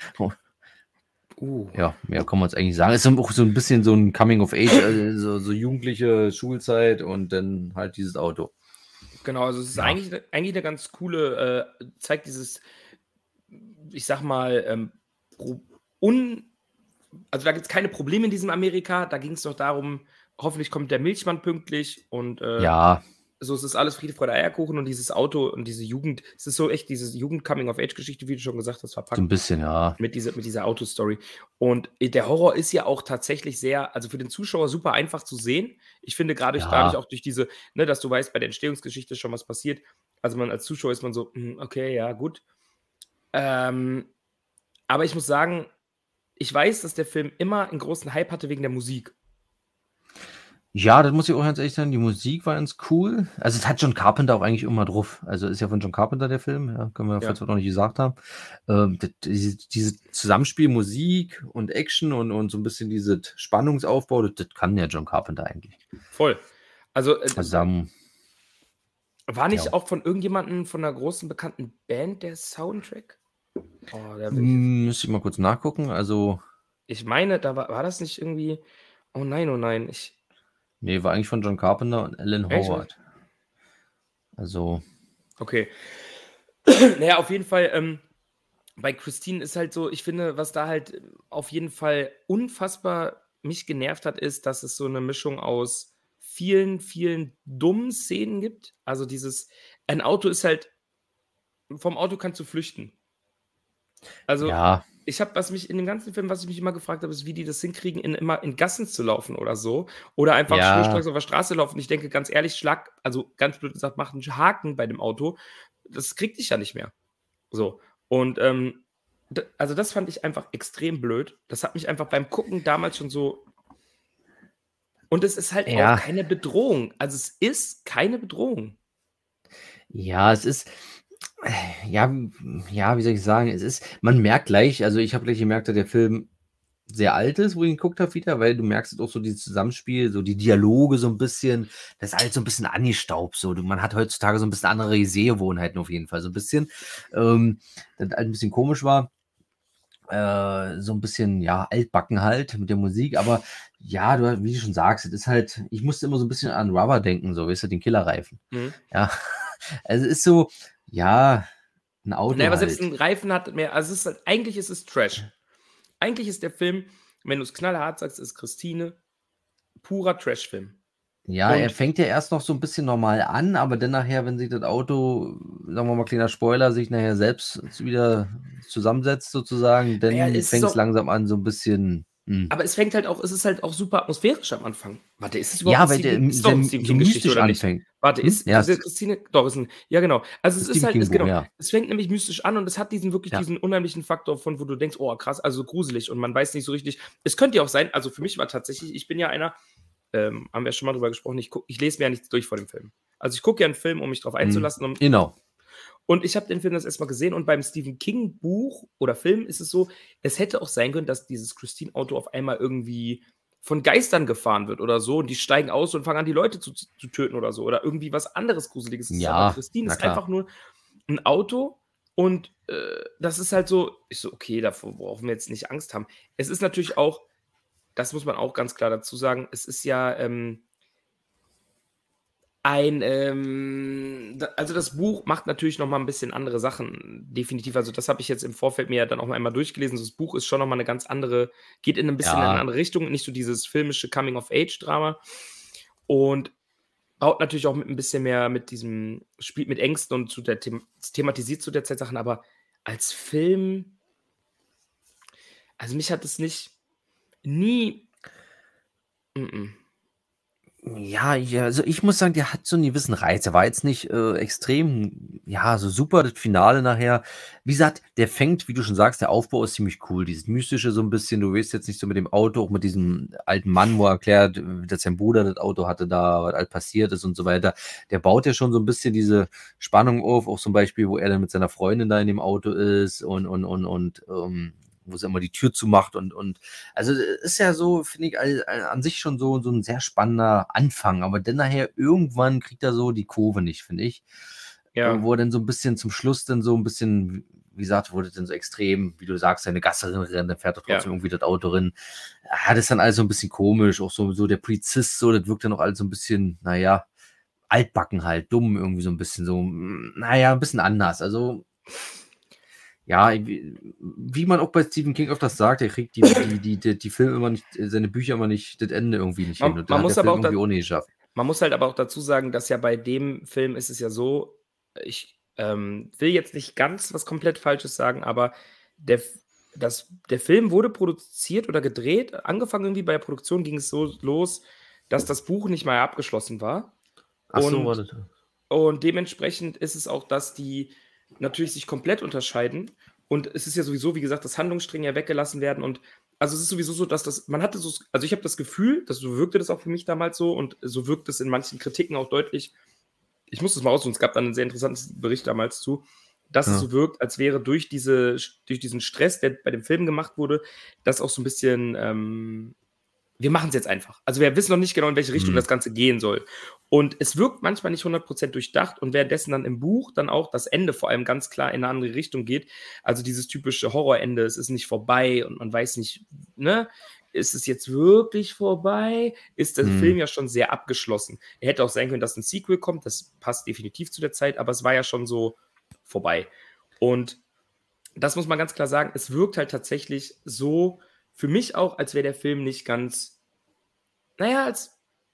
S2: Uh,
S1: Ja, mehr kann man es eigentlich sagen. Es ist auch so ein bisschen so ein Coming of Age, also so, so jugendliche Schulzeit und dann halt dieses Auto.
S2: genau, also es ist
S1: Ja.
S2: eigentlich, eigentlich eine ganz coole, äh, zeigt dieses, ich sag mal, ähm, pro- un, also da gibt es keine Probleme in diesem Amerika. Da ging es doch darum, hoffentlich kommt der Milchmann pünktlich und äh,
S1: Ja,
S2: so es ist alles Friede, Freude, Eierkuchen und dieses Auto und diese Jugend, es ist so echt diese Jugend-Coming-of-Age-Geschichte, wie du schon gesagt hast,
S1: so ein
S2: verpackt
S1: bisschen, ja.
S2: mit dieser, mit dieser Autostory. Und äh, der Horror ist ja auch tatsächlich sehr, also für den Zuschauer super einfach zu sehen. Ich finde gerade
S1: Ja.
S2: dadurch auch durch diese, ne, dass du weißt, bei der Entstehungsgeschichte ist schon was passiert. Also man als Zuschauer ist man so, hm, okay, ja, gut. Ähm, aber ich muss sagen, ich weiß, dass der Film immer einen großen Hype hatte wegen der Musik.
S1: Ja, das muss ich auch ganz ehrlich sagen, die Musik war ganz cool. Also es hat John Carpenter auch eigentlich immer drauf. Also ist ja von John Carpenter der Film, ja, können wir,
S2: Ja.
S1: falls wir noch nicht gesagt haben. Ähm, das, diese, diese Zusammenspiel Musik und Action und, und so ein bisschen dieses Spannungsaufbau, das, das kann ja John Carpenter eigentlich.
S2: Voll. Also, äh,
S1: Also sagen,
S2: war nicht
S1: ja.
S2: auch von irgendjemandem von einer großen bekannten Band der Soundtrack? Oh, da will ich jetzt.
S1: Hm, müsste ich mal kurz nachgucken. Also,
S2: Ich meine, da war, war das nicht irgendwie. Oh nein, oh nein. Ich,
S1: nee, war eigentlich von John Carpenter und Alan
S2: echt?
S1: Howard. Also,
S2: Okay. Naja, auf jeden Fall, ähm, bei Christine ist halt so, ich finde, was da halt äh, auf jeden Fall unfassbar mich genervt hat, ist, dass es so eine Mischung aus vielen, vielen dummen Szenen gibt. Also dieses, ein Auto ist halt, vom Auto kannst du flüchten. Also,
S1: ja,
S2: ich habe, was mich in dem ganzen Film, was ich mich immer gefragt habe, ist, wie die das hinkriegen, in immer in Gassen zu laufen oder so. Oder einfach
S1: ja,
S2: schnurstracks auf der Straße laufen. Ich denke, ganz ehrlich, schlag, also ganz blöd gesagt, mach einen Haken bei dem Auto. Das kriegt dich ja nicht mehr. So. Und ähm, d- also das fand ich einfach extrem blöd. Das hat mich einfach beim Gucken damals schon so. Und es ist halt auch
S1: ja,
S2: keine Bedrohung. Also es ist keine Bedrohung.
S1: ja, es ist, ja, ja, wie soll ich sagen, es ist, man merkt gleich, also ich habe gleich gemerkt, dass der Film sehr alt ist, wo ich ihn geguckt habe wieder, weil du merkst auch so dieses Zusammenspiel, so die Dialoge so ein bisschen, das ist alles so ein bisschen angestaubt, so. Du, man hat heutzutage so ein bisschen andere Sehgewohnheiten auf jeden Fall, so ein bisschen, ähm, das halt ein bisschen komisch war, äh, so ein bisschen, ja, altbacken halt mit der Musik, aber ja, du, wie du schon sagst, es ist halt, ich musste immer so ein bisschen an Rubber denken, so, weißt du, den Killerreifen.
S2: Mhm.
S1: Ja, also es ist so, ja, ein Auto
S2: Naja, aber selbst
S1: halt.
S2: ein Reifen hat mehr. Also es ist halt, eigentlich ist es Trash. Eigentlich ist der Film, wenn du es knallhart sagst, ist Christine purer Trash-Film.
S1: Ja, er
S2: Und
S1: fängt ja erst noch so ein bisschen normal an, aber dann nachher, wenn sich das Auto, sagen wir mal, kleiner Spoiler, sich nachher selbst wieder zusammensetzt sozusagen,
S2: naja,
S1: dann
S2: es ist
S1: fängt es
S2: auch,
S1: langsam an, so ein bisschen, hm.
S2: aber es fängt halt auch, es ist halt auch super atmosphärisch am Anfang. Warte, ist es überhaupt
S1: Ja,
S2: eine
S1: weil der
S2: Stephen,
S1: ähm,
S2: ist doch
S1: sehr
S2: eine Stephen
S1: so
S2: King-Geschichte,
S1: mystisch
S2: oder nicht?
S1: anfängt.
S2: Warte,
S1: Hm?
S2: ist,
S1: Ja,
S2: ist
S1: es
S2: Christine, doch, ist ein, ja genau. Also es
S1: ist
S2: ist
S1: Stephen
S2: halt, ist,
S1: King-Buch,
S2: genau,
S1: ja.
S2: es fängt nämlich mystisch an und es hat diesen wirklich
S1: Ja.
S2: diesen unheimlichen Faktor von, wo du denkst, oh krass, also gruselig und man weiß nicht so richtig. Es könnte ja auch sein, also für mich war tatsächlich, ich bin ja einer, ähm, haben wir schon mal drüber gesprochen, ich, guck, ich lese mir ja nichts durch vor dem Film. Also ich gucke ja einen Film, um mich drauf
S1: Hm.
S2: einzulassen. Um,
S1: Genau.
S2: und ich habe den Film das erstmal gesehen und beim Stephen King Buch oder Film ist es so, es hätte auch sein können, dass dieses Christine-Auto auf einmal irgendwie von Geistern gefahren wird oder so und die steigen aus und fangen an, die Leute zu, zu töten oder so oder irgendwie was anderes Gruseliges ist. Aber
S1: Ja,
S2: Christine
S1: na
S2: ist
S1: klar.
S2: einfach nur ein Auto und äh, das ist halt so, ich so, okay, davor brauchen wir jetzt nicht Angst haben. Es ist natürlich auch, das muss man auch ganz klar dazu sagen, es ist ja ähm, ein, ähm, da, also das Buch macht natürlich noch mal ein bisschen andere Sachen, definitiv. Also das habe ich jetzt im Vorfeld mir ja dann auch mal einmal durchgelesen. Das Buch ist schon noch mal eine ganz andere, geht in ein bisschen in eine
S1: Ja,
S2: andere Richtung, nicht so dieses filmische Coming-of-Age-Drama und baut natürlich auch mit ein bisschen mehr mit diesem, spielt mit Ängsten und zu der them thematisiert zu der Zeit Sachen, aber als Film, also mich hat es nicht nie, mm, mm.
S1: Ja, ja, also ich muss sagen, der hat so einen gewissen Reiz. Er war jetzt nicht äh, extrem, ja, so super, das Finale nachher. Wie gesagt, der fängt, wie du schon sagst, der Aufbau ist ziemlich cool. Dieses Mystische so ein bisschen, du weißt jetzt nicht so mit dem Auto, auch mit diesem alten Mann, wo er erklärt, äh, dass sein Bruder das Auto hatte, da was halt passiert ist und so weiter. Der baut ja schon so ein bisschen diese Spannung auf, auch zum Beispiel, wo er dann mit seiner Freundin da in dem Auto ist und, und, und, und, ähm, wo sie immer die Tür zumacht und, und also ist ja so, finde ich, all, all, an sich schon so, so ein sehr spannender Anfang, aber dann nachher irgendwann kriegt er so die Kurve nicht, finde ich. Äh,
S2: Ja,
S1: wo er dann so ein bisschen zum Schluss dann so ein bisschen, wie gesagt, wurde dann so extrem, wie du sagst, seine Gasserin rennt, dann fährt er
S2: ja.
S1: trotzdem irgendwie das Auto drin. Ah, das ist dann alles so ein bisschen komisch, auch so, so der Polizist, so, das wirkt dann auch alles so ein bisschen, naja, altbacken halt, dumm irgendwie so ein bisschen so, mm, naja, ein bisschen anders. Also ja, wie, wie man auch bei Stephen King öfters sagt, er kriegt die, die, die, die, die Filme immer nicht, seine Bücher immer nicht, das Ende irgendwie nicht hin.
S2: Man,
S1: Und das
S2: man
S1: hat der
S2: muss aber
S1: Film
S2: auch
S1: irgendwie
S2: da,
S1: ohne geschafft.
S2: man muss halt aber auch dazu sagen, dass ja bei dem Film ist es ja so, ich ähm, will jetzt nicht ganz was komplett Falsches sagen, aber der, F- das, der Film wurde produziert oder gedreht. Angefangen irgendwie bei der Produktion ging es so los, dass das Buch nicht mal abgeschlossen war.
S1: Ach so, war
S2: Und,
S1: das.
S2: und dementsprechend ist es auch, dass die natürlich sich komplett unterscheiden. Und es ist ja sowieso, wie gesagt, dass Handlungsstränge ja weggelassen werden. Und also es ist sowieso so, dass das, man hatte so, also ich habe das Gefühl, dass so wirkte das auch für mich damals so und so wirkt es in manchen Kritiken auch deutlich. Ich muss das mal aussuchen, es gab dann einen sehr interessanten Bericht damals zu, dass es
S1: Ja.
S2: so wirkt, als wäre durch, diese, durch diesen Stress, der bei dem Film gemacht wurde, das auch so ein bisschen, ähm, wir machen es jetzt einfach. Also wir wissen noch nicht genau, in welche Richtung
S1: Hm.
S2: das Ganze gehen soll. Und es wirkt manchmal nicht hundert Prozent durchdacht und währenddessen dann im Buch dann auch das Ende vor allem ganz klar in eine andere Richtung geht. Also dieses typische Horrorende, es ist nicht vorbei und man weiß nicht, ne, ist es jetzt wirklich vorbei? Ist der
S1: Hm.
S2: Film ja schon sehr abgeschlossen. Er hätte auch sein können, dass ein Sequel kommt, das passt definitiv zu der Zeit, aber es war ja schon so vorbei. Und das muss man ganz klar sagen, es wirkt halt tatsächlich so für mich auch, als wäre der Film nicht ganz, naja, als,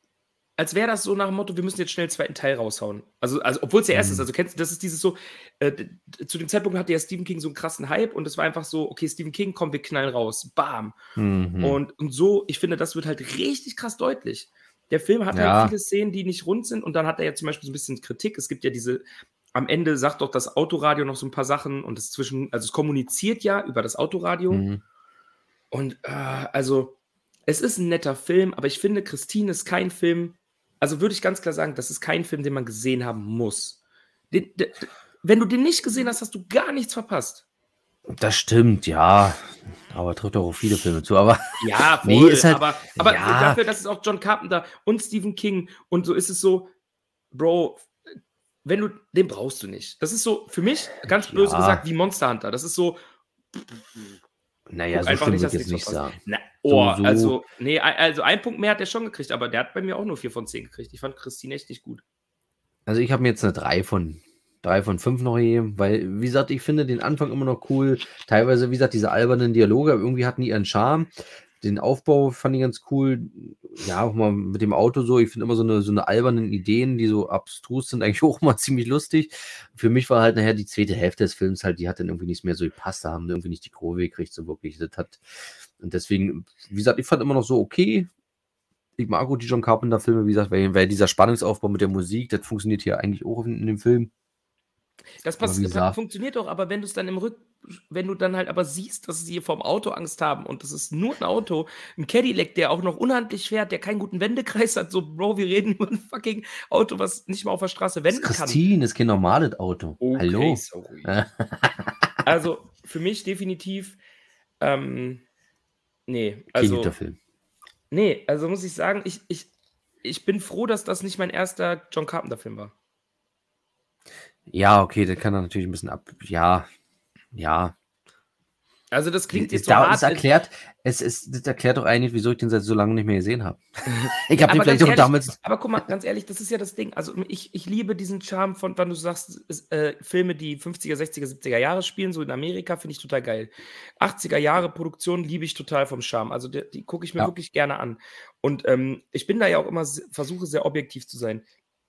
S2: als wäre das so nach dem Motto, wir müssen jetzt schnell einen zweiten Teil raushauen. Also, also obwohl es der erste ist,
S1: Hm.
S2: also kennst du, das ist dieses so, äh, d- d- zu dem Zeitpunkt hatte ja Stephen King so einen krassen Hype und es war einfach so, okay, Stephen King, komm, wir knallen raus, bam.
S1: Mhm.
S2: Und, und so, ich finde, das wird halt richtig krass deutlich. Der Film hat halt
S1: Ja.
S2: viele Szenen, die nicht rund sind und dann hat er ja zum Beispiel so ein bisschen Kritik. Es gibt ja diese, am Ende sagt doch das Autoradio noch so ein paar Sachen und es zwischen, also es kommuniziert ja über das Autoradio.
S1: Mhm.
S2: Und äh, also, es ist ein netter Film, aber ich finde, Christine ist kein Film, also würde ich ganz klar sagen, das ist kein Film, den man gesehen haben muss. Den, den, wenn du den nicht gesehen hast, hast du gar nichts verpasst.
S1: Das stimmt, ja. Aber trifft auch auf viele Filme zu. Aber
S2: Ja, voll,
S1: nee, ist halt,
S2: aber, aber
S1: ja,
S2: dafür, dass es auch John Carpenter und Stephen King und so ist es so, Bro, wenn du, den brauchst du nicht. Das ist so, für mich, ganz böse
S1: Ja.
S2: gesagt, wie Monster Hunter. Das ist so,
S1: naja,
S2: guck
S1: so
S2: einfach
S1: schlimm
S2: nicht,
S1: würde
S2: dass
S1: ich
S2: du
S1: jetzt
S2: nichts
S1: nicht
S2: verpasst.
S1: sagen.
S2: Na,
S1: So,
S2: oh,
S1: so,
S2: also, nee, ein- also ein Punkt mehr hat der schon gekriegt, aber der hat bei mir auch nur vier von zehn gekriegt. Ich fand Christine echt nicht gut.
S1: also ich habe mir jetzt eine drei von, drei von fünf noch gegeben, weil, wie gesagt, ich finde den Anfang immer noch cool. Teilweise, wie gesagt, diese albernen Dialoge, aber irgendwie hatten die ihren Charme. Den Aufbau fand ich ganz cool. Ja, auch mal mit dem Auto so. Ich finde immer so eine, so eine albernen Ideen, die so abstrus sind, eigentlich auch mal ziemlich lustig. Für mich war halt nachher die zweite Hälfte des Films halt, die hat dann irgendwie nicht mehr so gepasst. Da haben irgendwie nicht die Kurve gekriegt, so wirklich. Das hat, und deswegen, wie gesagt, ich fand immer noch so okay. Ich mag auch die John Carpenter-Filme, wie gesagt, weil, weil dieser Spannungsaufbau mit der Musik, das funktioniert hier eigentlich auch in, in dem Film.
S2: Das
S1: Aber
S2: pass
S1: wie gesagt,
S2: funktioniert doch, aber wenn du es dann im Rück, wenn du dann halt aber siehst, dass sie vom Auto Angst haben und das ist nur ein Auto, ein Cadillac, der auch noch unhandlich fährt, der keinen guten Wendekreis hat, so, Bro, wir reden über ein fucking Auto, was nicht mal auf der Straße
S1: das ist
S2: wenden kann.
S1: Christine, ist kein normales Auto.
S2: Okay,
S1: Hallo.
S2: sorry. Also, für mich definitiv, ähm, nee,
S1: Kein
S2: also,
S1: guter Film.
S2: nee, also muss ich sagen, ich, ich, ich bin froh, dass das nicht mein erster John Carpenter-Film war.
S1: Ja, okay, das kann er natürlich ein bisschen ab. Ja, ja.
S2: Also, das klingt jetzt
S1: Es,
S2: so
S1: da,
S2: hart.
S1: es erklärt, es, es, das erklärt doch eigentlich, wieso ich den seit so lange nicht mehr gesehen habe. Ich
S2: Ja,
S1: habe den
S2: aber
S1: vielleicht
S2: ganz
S1: auch
S2: ehrlich,
S1: damals.
S2: aber guck mal, ganz ehrlich, das ist ja das Ding. Also ich, ich liebe diesen Charme von, wenn du sagst, es, äh, Filme, die fünfziger, sechziger, siebziger Jahre spielen, so in Amerika, finde ich total geil. achtziger Jahre Produktion liebe ich total vom Charme. Also die, die gucke ich mir
S1: Ja.
S2: wirklich gerne an. Und ähm, ich bin da ja auch immer, se- versuche sehr objektiv zu sein.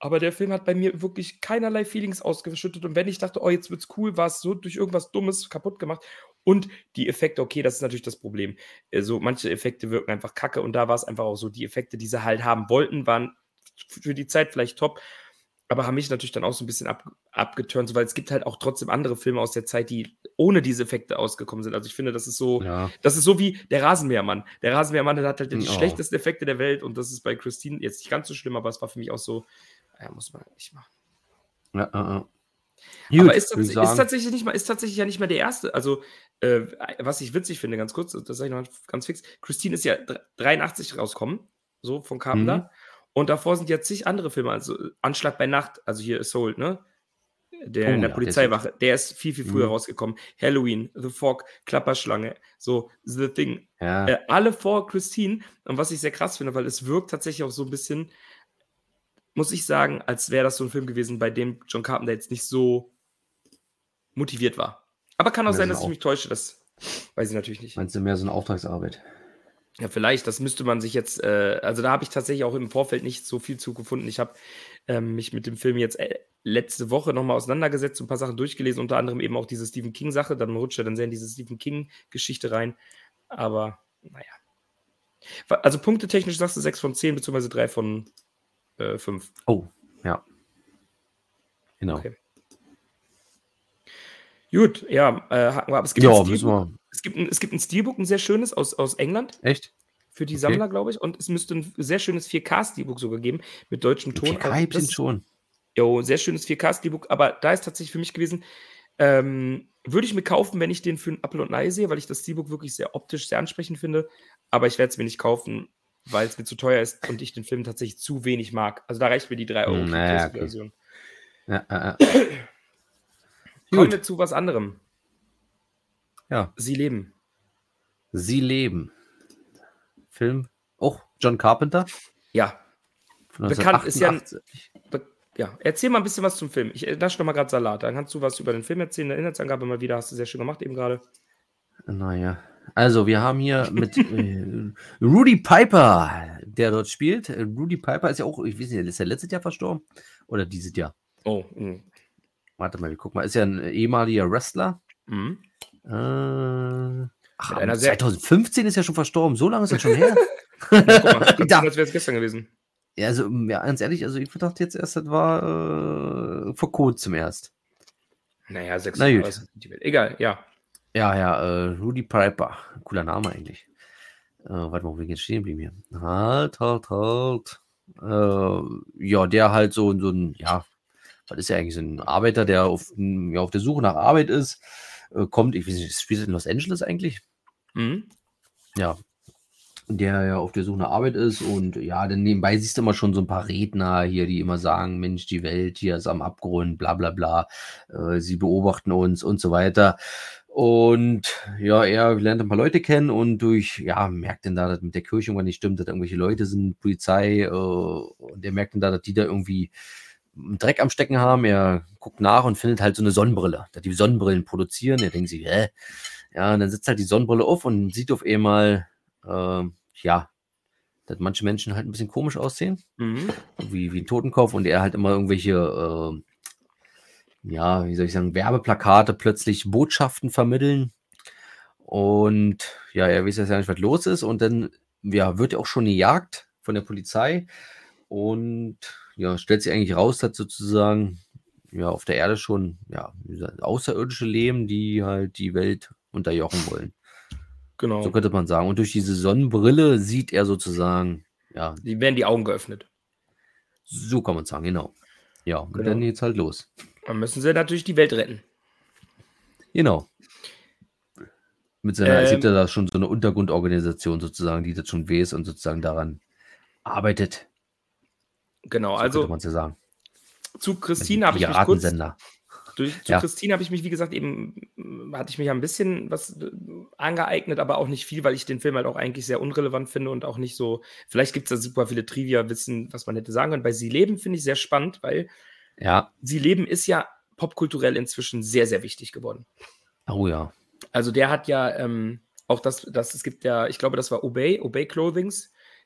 S2: aber der Film hat bei mir wirklich keinerlei Feelings ausgeschüttet und wenn ich dachte: „Oh, jetzt wird's cool“, war's so durch irgendwas Dummes kaputt gemacht und die Effekte, okay, das ist natürlich das Problem. Äh, so manche Effekte wirken einfach kacke und da war's einfach auch so, die Effekte, die sie halt haben wollten, waren f für die Zeit vielleicht top, aber haben mich natürlich dann auch so 'n bisschen ab abgeturnt, so, weil es gibt halt auch trotzdem andere Filme aus der Zeit, die ohne diese Effekte ausgekommen sind. Also, ich finde, das ist so
S1: Ja.
S2: das ist so wie der Rasenmähermann. Der Rasenmähermann, der hat halt die
S1: Hm, oh.
S2: schlechtesten Effekte der Welt und das ist bei Christine jetzt nicht ganz so schlimm, aber es war für mich auch so, ja, muss man halt nicht machen.
S1: Ja, ja, ja.
S2: Aber
S1: Gut,
S2: ist
S1: würde ich
S2: tats ist
S1: sagen.
S2: tatsächlich nicht mal ist tatsächlich ja nicht mal der erste. Also, äh, ei was ich witzig finde, ganz kurz, das sage ich noch mal ganz fix. Christine ist ja dr dreiundachtzig rausgekommen, so von
S1: Mhm.
S2: Carpenter und davor sind ja zig andere Filme, also, Anschlag bei Nacht, also hier Assault, ne? Der in
S1: Oh
S2: der
S1: ja, der ist gut.
S2: Polizeiwache, der ist viel, viel früher
S1: Mhm.
S2: rausgekommen. Halloween, The Fog, Klapperschlange, so The Thing.
S1: Ja.
S2: Äh, alle vor Christine und was ich sehr krass finde, weil es wirkt tatsächlich auch so 'n bisschen muss ich sagen, als wäre das so 'n Film gewesen, bei dem John Carpenter jetzt nicht so motiviert war. Aber kann auch
S1: Mehr
S2: sein,
S1: so 'n
S2: dass ich
S1: Au
S2: mich täusche, das weiß ich natürlich nicht.
S1: Meinst du mehr so 'ne Auftragsarbeit?
S2: Ja, vielleicht, das müsste man sich jetzt äh, also, da habe ich tatsächlich auch im Vorfeld nicht so viel zu gefunden. Ich habe, ähm, mich mit dem Film jetzt, äh, letzte Woche noch mal auseinandergesetzt und 'n paar Sachen durchgelesen, unter anderem eben auch diese Stephen King-Sache. Dann rutscht er dann sehr in diese Stephen King-Geschichte rein, aber na ja. Wa also, punktetechnisch sagst du sechs von zehn beziehungsweise drei von, äh, fünf.
S1: Oh, ja. Genau.
S2: Okay. Gut, ja, äh, haken wir ab. Es gibt 'n
S1: Ja, müssen
S2: Steelbook
S1: wir
S2: es gibt 'n es gibt 'n Steelbook, 'n sehr schönes aus aus England
S1: Echt?
S2: für die
S1: Okay.
S2: Sammler, glaube ich, und es müsste 'n sehr schönes vier K-Steelbook sogar geben mit deutschem
S1: 'N
S2: Ton.
S1: vier
S2: Auch
S1: K gibt's den
S2: das
S1: schon?
S2: jo, sehr schönes vier K-Steelbook, aber da ist tatsächlich für mich gewesen, ähm, würde ich mir kaufen, wenn ich den für 'n Apfel und 'n Ei sehe, weil ich das Steelbook wirklich sehr optisch sehr ansprechend finde, aber ich werde es mir nicht kaufen, weil's mir zu teuer ist und ich den Film tatsächlich zu wenig mag. Also, da reicht mir die drei Euro
S1: Hm,
S2: für
S1: na
S2: die
S1: ja, okay.
S2: Kiosk-Version.
S1: Ja, ja, ja.
S2: Kommen wir
S1: Gut.
S2: zu was anderem.
S1: Ja.
S2: Sie leben.
S1: Sie leben. Film, auch John Carpenter?
S2: Ja.
S1: Von
S2: Bekannt ist ja 'n
S1: neunzehnhundertachtundachtzig.
S2: be ja, erzähl mal 'n bisschen was zum Film. Ich, äh, nasche noch mal grad Salat. Dann kannst du was über den Film erzählen. 'Ne Inhaltsangabe mal wieder, hast du sehr schön gemacht eben grade.
S1: Na ja. Also, wir haben hier mit, äh, Rudi Piper, der dort spielt. Äh, Rudi Piper ist ja auch ich weiß nicht, ist der letztes Jahr verstorben oder dieses Jahr?
S2: Oh, mhm.
S1: Warte mal, wir gucken mal. Ist ja 'n ehemaliger Wrestler.
S2: Mhm.
S1: Äh, ach,
S2: Mit
S1: am
S2: einer sehr
S1: zweitausendfünfzehn ist er schon verstorben. So lange ist das schon her?
S2: Na, guck mal,
S1: Ich
S2: kannst tun,
S1: dacht
S2: als wär's gestern gewesen.
S1: Ja, also, hm, ja, ganz ehrlich, also, ich dachte jetzt erst, das war, äh, vor Kurzem erst.
S2: Na ja,
S1: Na
S2: sechshundert
S1: gut.
S2: egal, ja.
S1: Ja, ja, äh, Rudi Piper. Cooler Name eigentlich. Äh, warte mal, wo bin ich jetzt stehen geblieben hier? Halt, halt, halt. Äh, ja, der halt so so 'n ja, was ist er eigentlich? So 'n Arbeiter, der auf hm, ja, auf der Suche nach Arbeit ist, äh, kommt ich weiß nicht, spielt das in Los Angeles eigentlich?
S2: Mhm.
S1: Ja. Der ja auf der Suche nach Arbeit ist und ja, dann nebenbei siehst du immer schon so 'n paar Redner hier, die immer sagen: „Mensch, die Welt hier ist am Abgrund, bla bla bla. Äh, sie beobachten uns“ und so weiter. Und ja, er lernt 'n paar Leute kennen und durch ja, merkt dann da, dass mit der Kirche irgendwas nicht stimmt, dass da irgendwelche Leute sind, Polizei, äh, und er merkt dann da, dass die da irgendwie 'n Dreck am Stecken haben. Er guckt nach und findet halt so 'ne Sonnenbrille, dass die Sonnenbrillen produzieren. Er denkt sich: „Hä?“ Ja, und dann setzt er halt die Sonnenbrille auf und sieht auf einmal, ähm, ja, dass manche Menschen halt 'n bisschen komisch aussehen,
S2: Mhm.
S1: wie wie 'n Totenkopf und er halt immer irgendwelche, ähm ja, wie soll ich sagen, Werbeplakate plötzlich Botschaften vermitteln. Und ja, er weiß jetzt ja nicht, was los ist und dann, ja, wird er auch schon gejagt von der Polizei und ja, stellt sich eigentlich raus, dass sozusagen, ja, auf der Erde schon, ja, wie gesagt, Außerirdische leben, die halt die Welt unterjochen wollen. So
S2: Genau.
S1: könnte man sagen. Und durch diese Sonnenbrille sieht er sozusagen, ja
S2: Ihm werden die Augen geöffnet.
S1: So kann man's sagen, genau. Ja, und dann
S2: Genau.
S1: geht's halt los.
S2: Dann müssen sie natürlich die Welt retten.
S1: Genau. Mit seiner es gibt
S2: Ähm
S1: ja da schon so 'ne Untergrundorganisation sozusagen, die das schon weiß und sozusagen daran arbeitet.
S2: Genau,
S1: So könnte
S2: also
S1: man's ja sagen.
S2: zu
S1: Also,
S2: Christine habe ich mich kurz
S1: Piratensender.
S2: durch zu
S1: Ja.
S2: Christine habe ich mich, wie gesagt, eben hatte ich mir ja 'n bisschen was, äh, angeeignet, aber auch nicht viel, weil ich den Film halt auch eigentlich sehr unrelevant finde und auch nicht so vielleicht gibt's da super viele Trivia-Wissen, was man hätte sagen können. Bei Sie leben finde ich sehr spannend, weil
S1: Ja.
S2: Sie leben ist ja popkulturell inzwischen sehr, sehr wichtig geworden.
S1: Oh ja.
S2: Also, der hat ja, ähm, auch das das es gibt ja ich glaube, das war Obey Obey Clothings,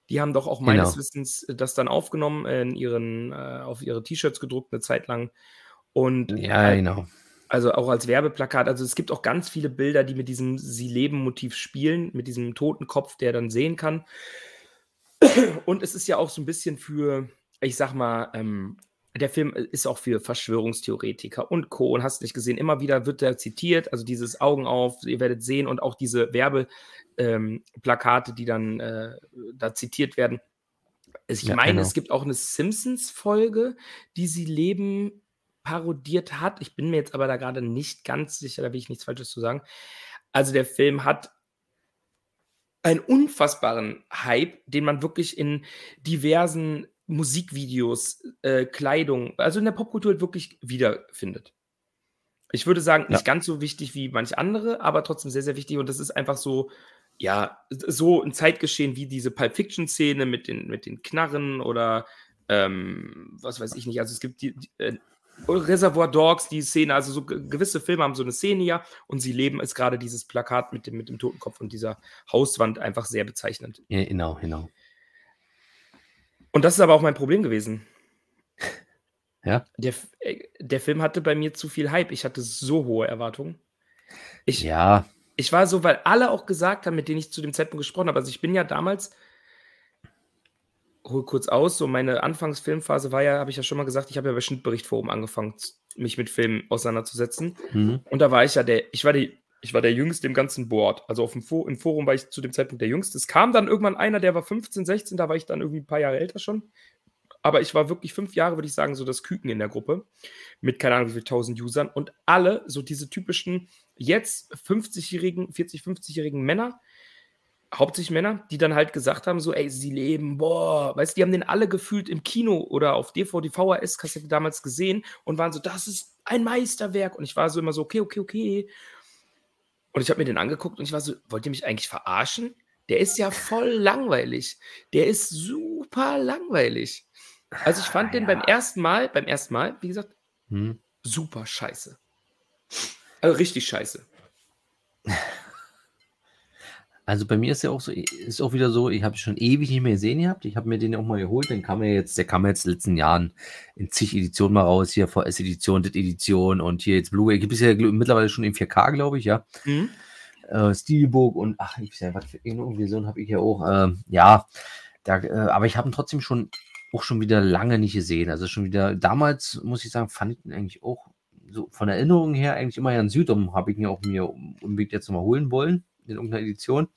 S2: Die haben doch auch meines
S1: Genau.
S2: Wissens das dann aufgenommen in ihren, äh auf ihre T-Shirts gedruckt 'ne Zeit lang und
S1: Ja,
S2: al
S1: genau.
S2: also auch als Werbeplakat. Also, es gibt auch ganz viele Bilder, die mit diesem Sie-leben-Motiv spielen, mit diesem Totenkopf, der dann sehen kann. Und es ist ja auch so 'n bisschen für, ich sage mal, ähm der Film i ist auch für Verschwörungstheoretiker und Co. und hast nicht gesehen. Immer wieder wird der zitiert, also dieses „Augen auf, ihr werdet sehen“ und auch diese Werbe ähm, Plakate, die dann, äh, da zitiert werden. Also, ich
S1: Ja,
S2: meine, es
S1: genau.
S2: gibt auch 'ne Simpsons-Folge, die Sie-leben parodiert hat. Ich bin mir jetzt aber da grade nicht ganz sicher, da will ich nichts Falsches zu sagen. Also, der Film hat einen unfassbaren Hype, den man wirklich in diversen Musikvideos, äh, Kleidung also in der Popkultur wirklich wiederfindet. Ich würde sagen, nicht
S1: Ja.
S2: ganz so wichtig wie manche andere, aber trotzdem sehr, sehr wichtig und das ist einfach so ja, s so 'n Zeitgeschehen wie diese Pulp-Fiction-Szene mit den mit den Knarren oder, ähm, was weiß ich nicht. Also, es gibt die die äh, Reservoir Dogs, die Szene, also so ge gewisse Filme haben so 'ne Szene ja und Sie-leben ist grade dieses Plakat mit dem mit dem Totenkopf und dieser Hauswand einfach sehr bezeichnend.
S1: Ja, genau, genau.
S2: Und das ist aber auch mein Problem gewesen.
S1: Ja?
S2: Der F äh, der Film hatte bei mir zu viel Hype. Ich hatte so hohe Erwartungen. Ich
S1: Ja.
S2: ich war so weil alle auch gesagt haben, mit denen ich zu dem Zeitpunkt gesprochen habe also, ich bin ja damals hole kurz aus, so meine Anfangs-Filmphase war ja habe ich ja schon mal gesagt, ich habe ja bei Schnittbericht-Forum angefangen, z mich mit Filmen auseinanderzusetzen.
S1: Mhm.
S2: Und da war ich ja der ich war der ich war der Jüngste im ganzen Board. Also, auf'm Fo im Forum war ich zu dem Zeitpunkt der Jüngste. Es kam dann irgendwann einer, der war fünfzehn, sechzehn, da war ich dann irgendwie 'n paar Jahre älter schon. Aber ich war wirklich fünf Jahre, würde ich sagen, so das Küken in der Gruppe mit keine Ahnung wie viel tausend Usern und alle so diese typischen jetzt fünfzigjährigen, vierzig, fünfzigjährigen Männer, hauptsächlich Männer, die dann halt gesagt haben so: „Ey, Sie-leben, boah.“ Weißt du, die haben den alle gefühlt im Kino oder auf DVD, VHS-Kassette damals gesehen und waren so: „Das ist ein Meisterwerk.“ Und ich war so immer so: „Okay, okay, okay.“ Und ich habe mir den angeguckt und ich war so: „Wollt ihr mich eigentlich verarschen? Der ist ja voll langweilig. Der ist super langweilig.“ Also, ich fand den beim
S1: Ja.
S2: ersten Mal beim ersten Mal, wie gesagt,
S1: Mhm.
S2: super scheiße. Also, richtig scheiße.
S1: Also, bei mir ist ja auch so ist auch wieder so, ich habe ihn schon ewig nicht mehr gesehen gehabt. Ich habe mir den auch mal geholt, den kam ja jetzt der kam ja jetzt in den letzten Jahren in zig Editionen mal raus, hier VS-Edition, DIT-Edition und hier jetzt Blu-ray. Gibt es ja gl mittlerweile schon in vier K, glaube ich, ja.
S2: Mhm.
S1: Äh, Steelbook und ach, ich weiß ja, was für irgend 'ne Version habe ich ja auch. Ähm, ja, da äh, aber ich habe ihn trotzdem schon auch schon wieder lange nicht gesehen. Also, schon wieder damals, muss ich sagen, fand ich ihn eigentlich auch so von Erinnerungen her eigentlich immer ganz gut. Darum habe ich ihn ja auch mir unbedingt jetzt noch mal holen wollen in irgend 'ner Edition.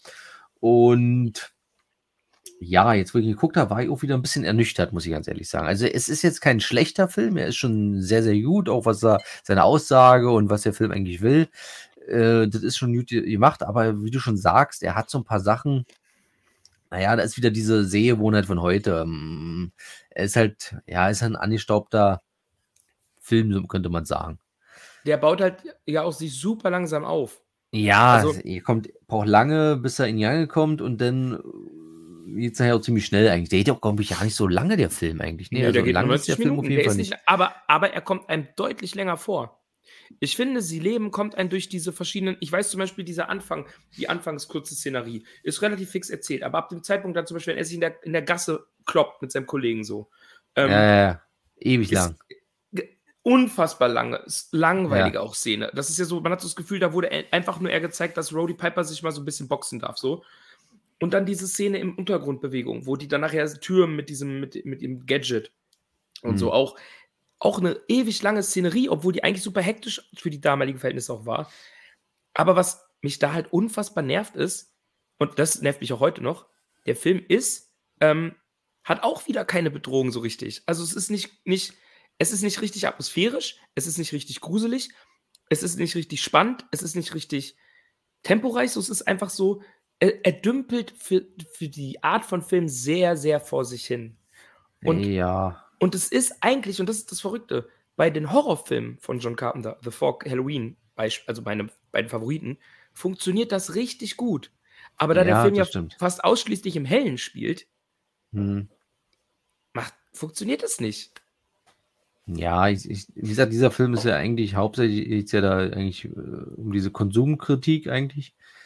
S1: Und ja, jetzt, wo ich ihn geguckt habe, war ich auch wieder 'n bisschen ernüchtert, muss ich ganz ehrlich sagen. Also, es ist jetzt kein schlechter Film, er ist schon sehr, sehr gut, auch was er seine Aussage und was der Film eigentlich will. Äh, das ist schon gut ge gemacht, aber wie du schon sagst, er hat so 'n paar Sachen na ja, da ist wieder diese Sehgewohnheit von heute. Hm, er ist halt ja, ist halt 'n angestaubter Film, so könnte man sagen.
S2: Der baut halt ja auch sich super langsam auf.
S1: Ja,
S2: Also
S1: er kommt braucht lange, bis er in die Gänge kommt und dann, äh, geht's nachher auch ziemlich schnell eigentlich. Der geht auch, glaube ich, gar nicht so lange, der Film eigentlich. Ne,
S2: Ne, der
S1: also
S2: geht nur
S1: lang ist der
S2: neunzig
S1: Film auf
S2: Minuten.
S1: jeden
S2: Der
S1: Fall
S2: ist nicht
S1: nicht.
S2: aber aber er kommt einem deutlich länger vor. Ich finde, Sie-leben kommt einem durch diese verschiedenen ich weiß zum Beispiel, dieser Anfang die anfangs kurze Szenerie ist relativ fix erzählt, aber ab dem Zeitpunkt dann zum Beispiel, wenn er sich in der in der Gasse kloppt mit seinem Kollegen so,
S1: Ja,
S2: ähm,
S1: ja, ja. Ewig lang.
S2: ist g unfassbar lange ist
S1: Ja.
S2: langweilige auch Szene. Das ist ja so man hat so das Gefühl, da wurde e einfach nur er gezeigt, dass Roddy Piper sich mal so 'n bisschen boxen darf so. Und dann diese Szene im Untergrundbewegung, wo die dann nachher Türen mit diesem mit mit dem Gadget und so
S1: Mhm.
S2: auch auch 'ne ewig lange Szenerie, obwohl die eigentlich super hektisch für die damaligen Verhältnisse auch war. Aber was mich da halt unfassbar nervt, ist und das nervt mich auch heute noch, der Film ist ähm, hat auch wieder keine Bedrohung so richtig. Also, es ist nicht nicht es ist nicht richtig atmosphärisch, es ist nicht richtig gruselig, es ist nicht richtig spannend, es ist nicht richtig temporeich, so es ist einfach so, er er dümpelt für für die Art von Film sehr, sehr vor sich hin. Und
S1: Ja.
S2: und es ist eigentlich und das ist das Verrückte, bei den Horrorfilmen von John Carpenter, The Fog, Halloween, beisp also meine beiden Favoriten, funktioniert das richtig gut. Aber da der
S1: Ja,
S2: Film ja
S1: das stimmt.
S2: fast ausschließlich im Hellen spielt
S1: Mhm.
S2: macht funktioniert das nicht.
S1: Ja, ich ich wie gesagt, dieser Film ist ja eigentlich hauptsächlich geht's ja da eigentlich, äh, um diese Konsumkritik eigentlich.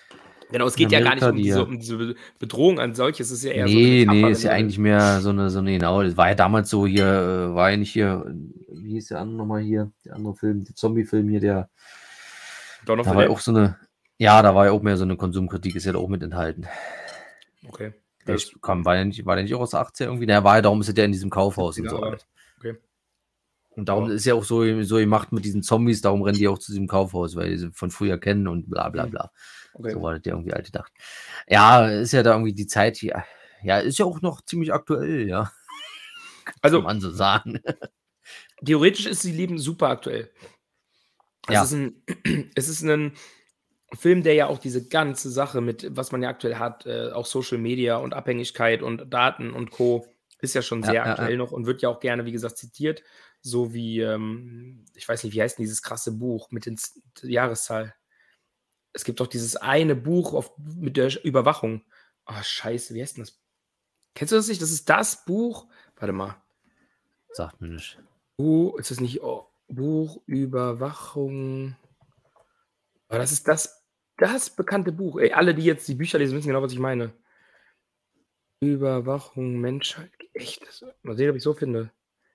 S2: Genau, es
S1: In
S2: geht ja gar nicht
S1: Amerika,
S2: um
S1: die
S2: diese,
S1: ja.
S2: um diese Be- Bedrohung an solches, es ist ja eher so eine
S1: Nee,
S2: Metapher,
S1: nee,
S2: wenn
S1: ist
S2: du
S1: ja
S2: so
S1: eigentlich
S2: willst.
S1: mehr so eine, so eine, genau, das war ja damals so hier, äh, war ja nicht hier, äh, wie hieß der andere nochmal hier, der andere Film, der Zombie-Film hier, der,
S2: Dawn of
S1: da
S2: the
S1: war ja
S2: Dead?
S1: auch so eine, ja, da war ja auch mehr so eine Konsumkritik, ist ja da auch mit enthalten.
S2: Okay.
S1: Der
S2: Das
S1: ich- kam, war der nicht, war der nicht auch aus der achtziger irgendwie? Der war ja, darum ist der in diesem Kaufhaus und
S2: siebziger,
S1: so
S2: aber
S1: alles.
S2: okay.
S1: Und darum
S2: Ja.
S1: ist ja auch so, so gemacht mit diesen Zombies, darum rennen die auch zu diesem Kaufhaus, weil die sie von früher kennen und bla bla
S2: Hm.
S1: bla.
S2: Okay.
S1: So war das ja irgendwie alte gedacht. Ja, ist ja da irgendwie die Zeit hier. Ja, ist ja auch noch ziemlich aktuell, ja. Kann
S2: Also,
S1: man so sagen.
S2: theoretisch ist Sie Leben super aktuell. Es
S1: Ja.
S2: ist ein, es ist ein Film, der ja auch diese ganze Sache mit, was man ja aktuell hat, äh, auch Social Media und Abhängigkeit und Daten und Co., ist ja schon
S1: Ja,
S2: sehr
S1: ja,
S2: aktuell
S1: ja.
S2: noch und wird ja auch gerne, wie gesagt, zitiert. So wie, ähm, ich weiß nicht, wie heißt denn dieses krasse Buch mit den Z- Jahreszahl? Es gibt doch dieses eine Buch auf, mit der Überwachung. Oh, scheiße, wie heißt denn das? Kennst du das nicht? Das ist das Buch. Warte mal.
S1: Sagt mir nicht.
S2: Buch, ist das nicht oh, Buch Überwachung? Aber das ist das, das bekannte Buch. Ey, alle, die jetzt die Bücher lesen, wissen genau, was ich meine. Überwachung Menschheit. Echt? Das- Mal sehen, ob ich so finde.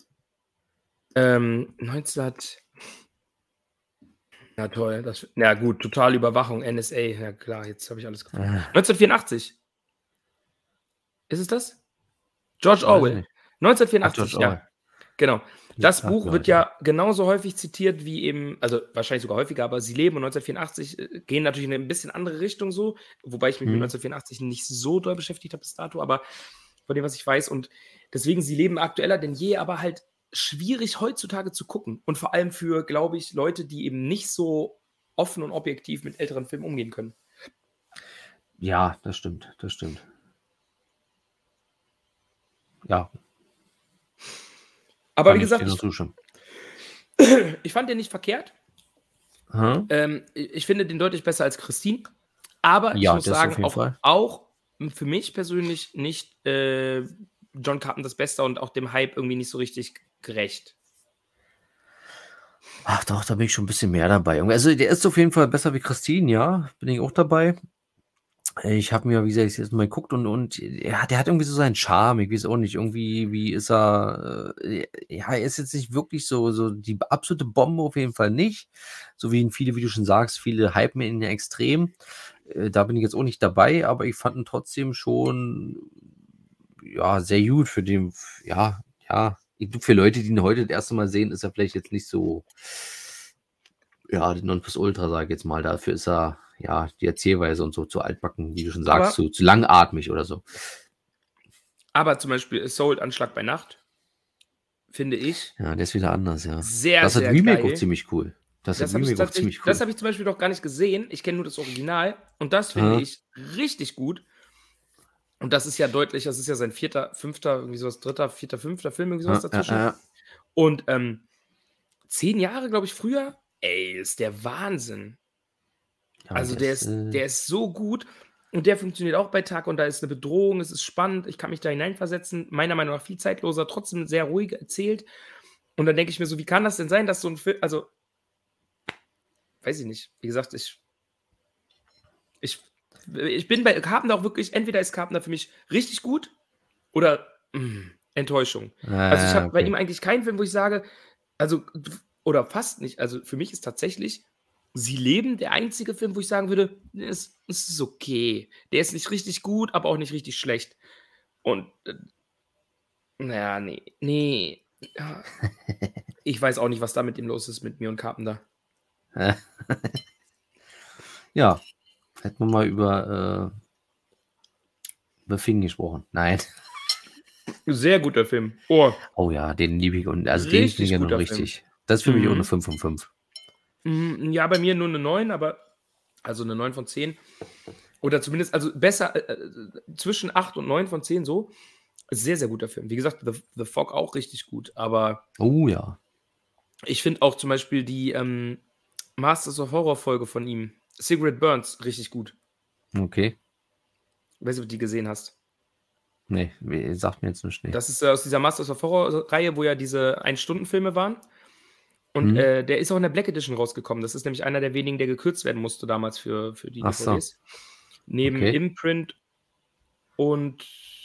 S2: Ähm, neunzehnhundert. Ja, toll. Das, ja, gut. Totalüberwachung, N S A. Ja, klar, jetzt habe ich alles gefunden.
S1: Ah,
S2: neunzehnhundertvierundachtzig. Ist es das? George
S1: weiß ich
S2: Orwell.
S1: nicht. Ach,
S2: neunzehnhundertvierundachtzig,
S1: George Orwell.
S2: ja. Genau. Das
S1: Sagt
S2: Buch
S1: mir
S2: wird
S1: was,
S2: ja genauso häufig zitiert wie eben, also wahrscheinlich sogar häufiger, aber Sie leben und neunzehnhundertvierundachtzig äh, gehen natürlich in eine ein bisschen andere Richtung so, wobei ich mich mit
S1: Hm.
S2: neunzehnhundertvierundachtzig nicht so doll beschäftigt habe bis dato, aber von dem, was ich weiß. Und deswegen, Sie leben aktueller denn je, aber halt schwierig heutzutage zu gucken. Und vor allem für, glaube ich, Leute, die eben nicht so offen und objektiv mit älteren Filmen umgehen können.
S1: Ja, das stimmt, das stimmt. Ja,
S2: Aber
S1: kann
S2: wie
S1: ich dir
S2: gesagt,
S1: nur
S2: ich,
S1: zustimmen.
S2: ich fand den nicht verkehrt.
S1: Hä?
S2: Ähm, ich ich finde den deutlich besser als Christine. Aber ich
S1: Ja,
S2: muss
S1: das auf
S2: sagen,
S1: jeden
S2: auch,
S1: Fall.
S2: auch für mich persönlich nicht äh, John Carpenters Bester und auch dem Hype irgendwie nicht so richtig gerecht.
S1: Ach doch, da bin ich schon ein bisschen mehr dabei. Irgendwie. Also der ist auf jeden Fall besser wie Christine, ja, bin ich auch dabei. Ich habe mir, wie gesagt, jetzt mal geguckt und, und ja, der hat irgendwie so seinen Charme. Ich weiß auch nicht, irgendwie, wie ist er, äh, ja, er ist jetzt nicht wirklich so, so die absolute Bombe auf jeden Fall nicht. So wie ihn viele, wie du schon sagst, viele hypen ihn ja extrem. Äh, da bin ich jetzt auch nicht dabei, aber ich fand ihn trotzdem schon, ja, sehr gut für den, ja, ja, ich glaub, für Leute, die ihn heute das erste Mal sehen, ist er vielleicht jetzt nicht so, ja, das Nonplusultra, sage ich jetzt mal. Dafür ist er, ja, die Erzählweise und so zu altbacken, wie du schon sagst,
S2: Aber,
S1: zu, zu langatmig oder so.
S2: aber zum Beispiel Assault, Anschlag bei Nacht, finde ich
S1: Ja, der ist wieder anders, ja.
S2: sehr,
S1: Das hat
S2: sehr
S1: Remake auch
S2: geil.
S1: ziemlich cool. Das hat
S2: Das habe ich
S1: Remake auch
S2: tatsächlich,
S1: ziemlich
S2: das
S1: cool.
S2: habe ich zum Beispiel noch gar nicht gesehen. Ich kenne nur das Original und das finde
S1: Ja.
S2: ich richtig gut. Und das ist ja deutlich, das ist ja sein vierter, fünfter, irgendwie sowas, dritter, vierter, fünfter Film, irgendwie sowas
S1: Ja,
S2: dazwischen.
S1: ja, ja.
S2: Und ähm, zehn Jahre, glaube ich, früher, ey, ist der Wahnsinn.
S1: Ja,
S2: Also
S1: der
S2: der
S1: ist,
S2: ist,
S1: äh,
S2: der ist so gut und der funktioniert auch bei Tag und da ist eine Bedrohung, es ist spannend, ich kann mich da hineinversetzen. Meiner Meinung nach viel zeitloser, trotzdem sehr ruhig erzählt. Und dann denke ich mir so, wie kann das denn sein, dass so ein Film, also, weiß ich nicht, wie gesagt, ich, ich, ich bin bei Carpenter auch wirklich, entweder ist Carpenter für mich richtig gut oder mh, Enttäuschung. Also ich
S1: äh,
S2: habe bei ihm
S1: okay.
S2: eigentlich keinen Film, wo ich sage, also, oder fast nicht, also für mich ist tatsächlich Sie leben der einzige Film, wo ich sagen würde, es es ist okay. Der ist nicht richtig gut, aber auch nicht richtig schlecht. Und, äh, na ja, ne, ne. Ja, ich weiß auch nicht, was da mit ihm los ist, mit mir und Carpenter.
S1: Äh, ja, hätten wir mal über, äh, über Fing gesprochen. Nein.
S2: Sehr guter Film. Oh,
S1: Oh ja, den liebe ich und also den finde ich
S2: richtig
S1: ja nun
S2: guter Film.
S1: richtig. Das ist für mich auch eine
S2: Mhm.
S1: fünf von fünf.
S2: Hm, ja, bei mir nur 'ne neun, aber also 'ne neun von zehn. Oder zumindest also besser, äh, äh, zwischen acht und neun von zehn so. Sehr, sehr guter Film. Wie gesagt, The The Fog auch richtig gut, aber
S1: Oh ja.
S2: ich finde auch zum Beispiel die, ähm, Masters of Horror Folge von ihm, Cigarette Burns, richtig gut.
S1: Okay.
S2: Ich weiß nicht, ob du die gesehen hast.
S1: Ne, we sagt mir jetzt nichts, ne.
S2: Das ist, äh, aus dieser Masters of Horror Reihe, wo ja diese Ein-Stunden-Filme waren. Und,
S1: Mhm.
S2: äh, der ist auch in der Black Edition rausgekommen. Das ist nämlich einer der wenigen, der gekürzt werden musste damals für für die
S1: Ach so.
S2: D V Ds. Neben
S1: Okay.
S2: Imprint und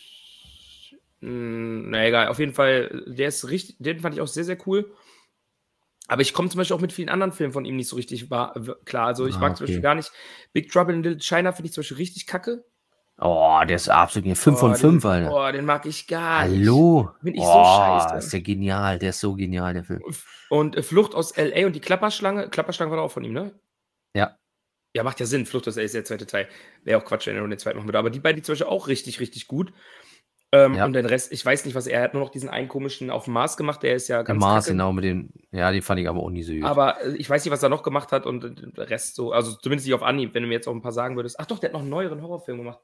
S2: hm, na egal, auf jeden Fall, der ist richtig den fand ich auch sehr, sehr cool. Aber ich komme zum Beispiel auch mit vielen anderen Filmen von ihm nicht so richtig wahr w klar. Also, ich
S1: Ah,
S2: mag zum Beispiel
S1: okay.
S2: gar nicht Big Trouble in Little China finde ich zum Beispiel richtig kacke.
S1: Oh, der ist absolut fünf von
S2: Oh, den
S1: fünf, Alter.
S2: oh, den mag ich gar nicht.
S1: Hallo?
S2: Finde ich so
S1: Oh,
S2: scheiße.
S1: ist der genial. Der ist so genial, der Film.
S2: F und, äh, Flucht aus L.A. und die Klapperschlange Klapperschlange war doch auch von ihm, ne?
S1: Ja.
S2: Ja, macht ja Sinn. Flucht aus L.A. ist der zweite Teil. Wäre auch Quatsch, wenn er nur den zweiten machen würde. Aber die beiden, die zum Beispiel auch richtig, richtig gut. Ähm, und
S1: Ja.
S2: den Rest, ich weiß nicht, was er hat nur noch diesen einen komischen Auf'm Mars gemacht, der ist ja
S1: Im
S2: ganz
S1: Mars,
S2: kacke.
S1: genau, mit dem ja, den fand ich aber auch nie so gut.
S2: Aber, äh, ich weiß nicht, was er noch gemacht hat und d der Rest so also, zumindest nicht auf Anhieb, wenn du mir jetzt auch 'n paar sagen würdest. Ach doch, der hat noch 'n neueren Horrorfilm gemacht.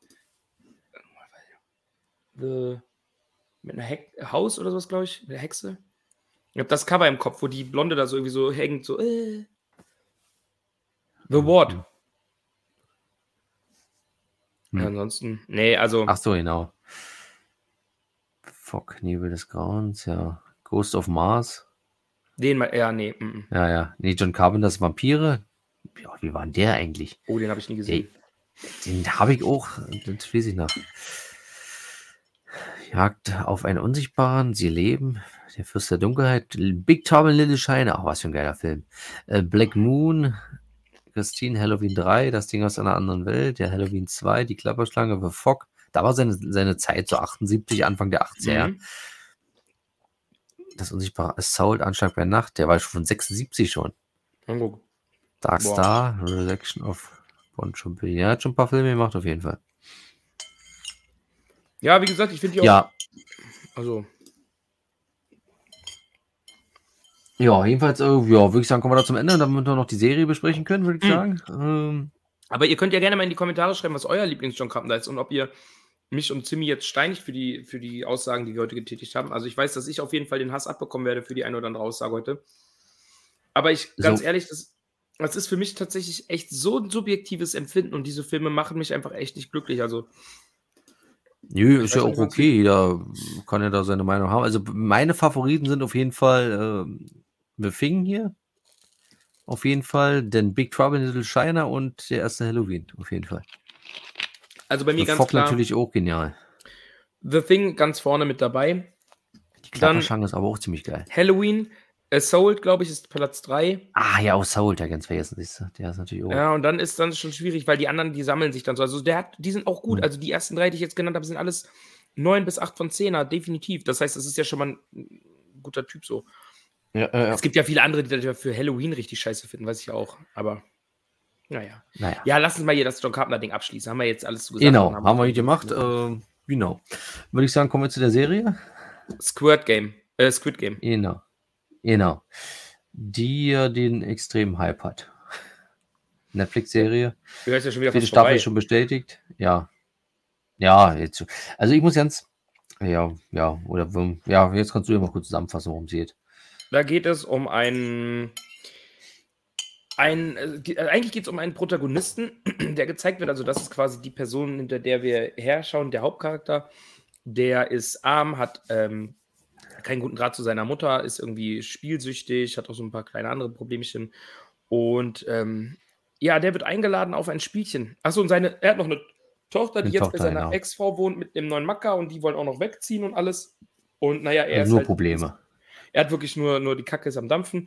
S2: The mit 'ner Hek Haus oder so was, glaube ich, mit 'ner Hexe. Ich habe das Cover im Kopf, wo die Blonde da so irgendwie so hängt, so, äh. The Ward.
S1: Mhm.
S2: Ja,
S1: Hm.
S2: ansonsten ne, also
S1: Ach so, genau. Fog, Nebel des Grauens, ja. Ghost of Mars.
S2: Den mei ja, ne, m-m.
S1: Ja, ja. Ne, John Carpenters Vampire. Ja, wie war 'n der eigentlich?
S2: Oh, den habe ich nie
S1: Der
S2: gesehen.
S1: den habe ich auch das weiß ich noch. Jagd auf einen Unsichtbaren, Sie leben, Der Fürst der Dunkelheit, L Big Trouble in Little China, oh, was für 'n geiler Film. Äh, Black Moon, Christine, Halloween drei, Das Ding aus einer anderen Welt, ja, Halloween zwei, Die Klapperschlange, The Fog. Da war seine seine Zeit so achtundsiebzig, Anfang der achtziger.
S2: Mhm.
S1: Das Unsichtbare Assault, Anschlag bei Nacht, der war schon von sechsundsiebzig schon. Dark
S2: Boah.
S1: Star, Resurrection of Bon Jovi. Ja, hat schon 'n paar Filme gemacht auf jeden Fall.
S2: Ja, wie gesagt, ich finde die auch
S1: Ja.
S2: also
S1: Ja, jedenfalls, äh, ja, würde ich sagen, kommen wir da zum Ende, damit wir noch die Serie besprechen können, würde ich
S2: Mhm.
S1: sagen. Ähm
S2: Aber ihr könnt ja gerne mal in die Kommentare schreiben, was euer Lieblings-John Carpenter ist und ob ihr mich und Timmy jetzt steinigt für die für die Aussagen, die wir heute getätigt haben. Also, ich weiß, dass ich auf jeden Fall den Hass abbekommen werde für die eine oder andere Aussage heute. Aber ich ganz
S1: So.
S2: ehrlich, das das ist für mich tatsächlich echt so 'n subjektives Empfinden und diese Filme machen mich einfach echt nicht glücklich. Also
S1: Nö,
S2: ich
S1: ist ja
S2: weiß auch
S1: auch
S2: nicht, woran's
S1: okay.
S2: liegt.
S1: Jeder kann ja da seine Meinung haben. Also, b meine Favoriten sind auf jeden Fall, ähm, The Thing hier. Auf jeden Fall, dann Big Trouble in Little China und der erste Halloween, auf jeden Fall.
S2: Also, bei mir
S1: The
S2: ganz
S1: Fog
S2: klar
S1: natürlich auch genial.
S2: The Thing ganz vorne mit dabei.
S1: Die
S2: Dann
S1: Klapperschlange ist aber auch ziemlich geil.
S2: Halloween, Assault, glaube ich, ist Platz drei.
S1: Ah, ja, Assault, ja, ganz vergessen, siehst du. Der ist natürlich auch
S2: Ja, und dann ist dann schon schwierig, weil die anderen, die sammeln sich dann so. Also, der hat die sind auch gut.
S1: Mhm.
S2: Also, die ersten drei, die ich jetzt genannt habe, sind alles neun bis acht von zehner, definitiv. Das heißt, das ist ja schon mal 'n 'n guter Typ so.
S1: Ja, ja, ja.
S2: Es gibt ja viele andere, die das für Halloween richtig scheiße finden, weiß ich ja auch. Aber na ja.
S1: Na ja.
S2: Ja, lass uns mal hier das John Carpenter-Ding abschließen. Haben wir jetzt alles zu gesagt
S1: Genau,
S2: und
S1: haben wir hier gemacht. Ähm, genau. Würde ich sagen, kommen wir zu der Serie?
S2: Squirt Game äh, Squid Game.
S1: Genau. Genau. Die ja den extremen Hype hat. Netflix-Serie.
S2: Ja, ist ja schon wieder
S1: vierte
S2: fast
S1: Staffel
S2: vorbei.
S1: ist schon bestätigt. Ja. Ja, jetzt also, ich muss ganz ja, ja, oder w ja, jetzt kannst du ja mal kurz zusammenfassen, worum's geht.
S2: Da geht es um einen ein äh, g eigentlich geht's um einen Protagonisten, der gezeigt wird. Also, das ist quasi die Person, hinter der wir herschauen, der Hauptcharakter. Der ist arm, hat, ähm, keinen guten Draht zu seiner Mutter, ist irgendwie spielsüchtig, hat auch so 'n paar kleine andere Problemchen. Und, ähm, ja, der wird eingeladen auf ein Spielchen. Ach so, und seine er hat noch 'ne Tochter, die
S1: 'Ne
S2: jetzt bei
S1: Tochter,
S2: seiner
S1: genau.
S2: Ex-Frau wohnt mit 'nem neuen Macker und die wollen auch noch wegziehen und alles. Und na ja, er
S1: Also,
S2: ist
S1: nur
S2: halt
S1: Probleme.
S2: er hat wirklich nur nur die Kacke ist am Dampfen.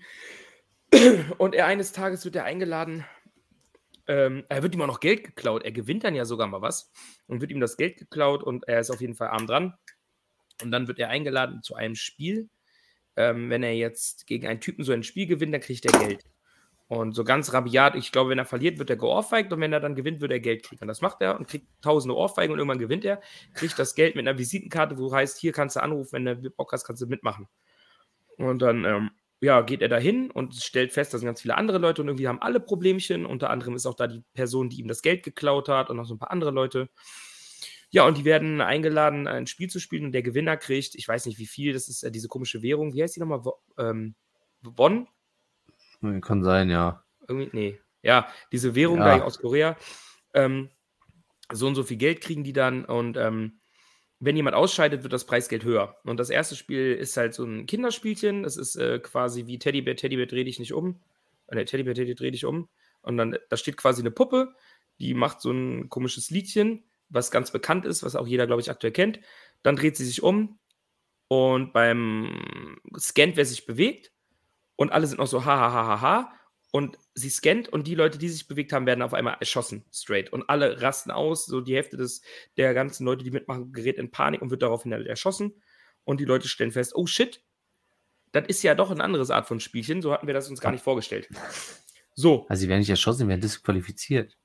S2: Und er eines Tages wird er eingeladen ähm, er wird ihm auch noch Geld geklaut. Er gewinnt dann ja sogar mal was und wird ihm das Geld geklaut und er ist auf jeden Fall arm dran. Und dann wird er eingeladen zu einem Spiel. Ähm, wenn er jetzt gegen einen Typen so ein Spiel gewinnt, dann kriegt er Geld. Und so ganz rabiat, ich glaube, wenn er verliert, wird er geohrfeigt und wenn er dann gewinnt, wird er Geld kriegen. Und das macht er und kriegt tausende Ohrfeigen und irgendwann gewinnt er, kriegt das Geld mit 'ner Visitenkarte, wo heißt: „Hier kannst du anrufen, wenn du Bock hast, kannst du mitmachen.“ Und dann, ähm, ja, geht er dahin und stellt fest, da sind ganz viele andere Leute und irgendwie haben alle Problemchen. Unter anderem ist auch da die Person, die ihm das Geld geklaut hat und noch so 'n paar andere Leute. Ja, und die werden eingeladen, ein Spiel zu spielen und der Gewinner kriegt ich weiß nicht, wie viel, das ist ja diese komische Währung. Wie heißt die noch mal? Wo ähm, Won?
S1: Hm, kann sein, ja.
S2: Irgendwie ne. Ja, diese Währung da
S1: Ja.
S2: aus Korea. Ähm, so und so viel Geld kriegen die dann und, ähm, wenn jemand ausscheidet, wird das Preisgeld höher. Und das erste Spiel ist halt so 'n Kinderspielchen. Das ist, äh, quasi wie Teddybär, Teddybär, dreh dich nicht um. Äh, ne, Teddybär, Teddy, dreh dich um. Und dann da steht quasi 'ne Puppe, die macht so ein komisches Liedchen, was ganz bekannt ist, was auch jeder, glaube ich, aktuell kennt. Dann dreht sie sich um und beim scannt, wer sich bewegt und alle sind noch so ha, ha, ha, ha, ha. Und sie scannt und die Leute, die sich bewegt haben, werden auf einmal erschossen, straight. Und alle rasten aus, so die Hälfte des, der ganzen Leute, die mitmachen, gerät in Panik und wird daraufhin halt erschossen. Und die Leute stellen fest, oh shit, das ist ja doch eine andere Art von Spielchen, so hatten wir das uns gar nicht vorgestellt. So.
S1: Also sie werden nicht erschossen, sie werden disqualifiziert.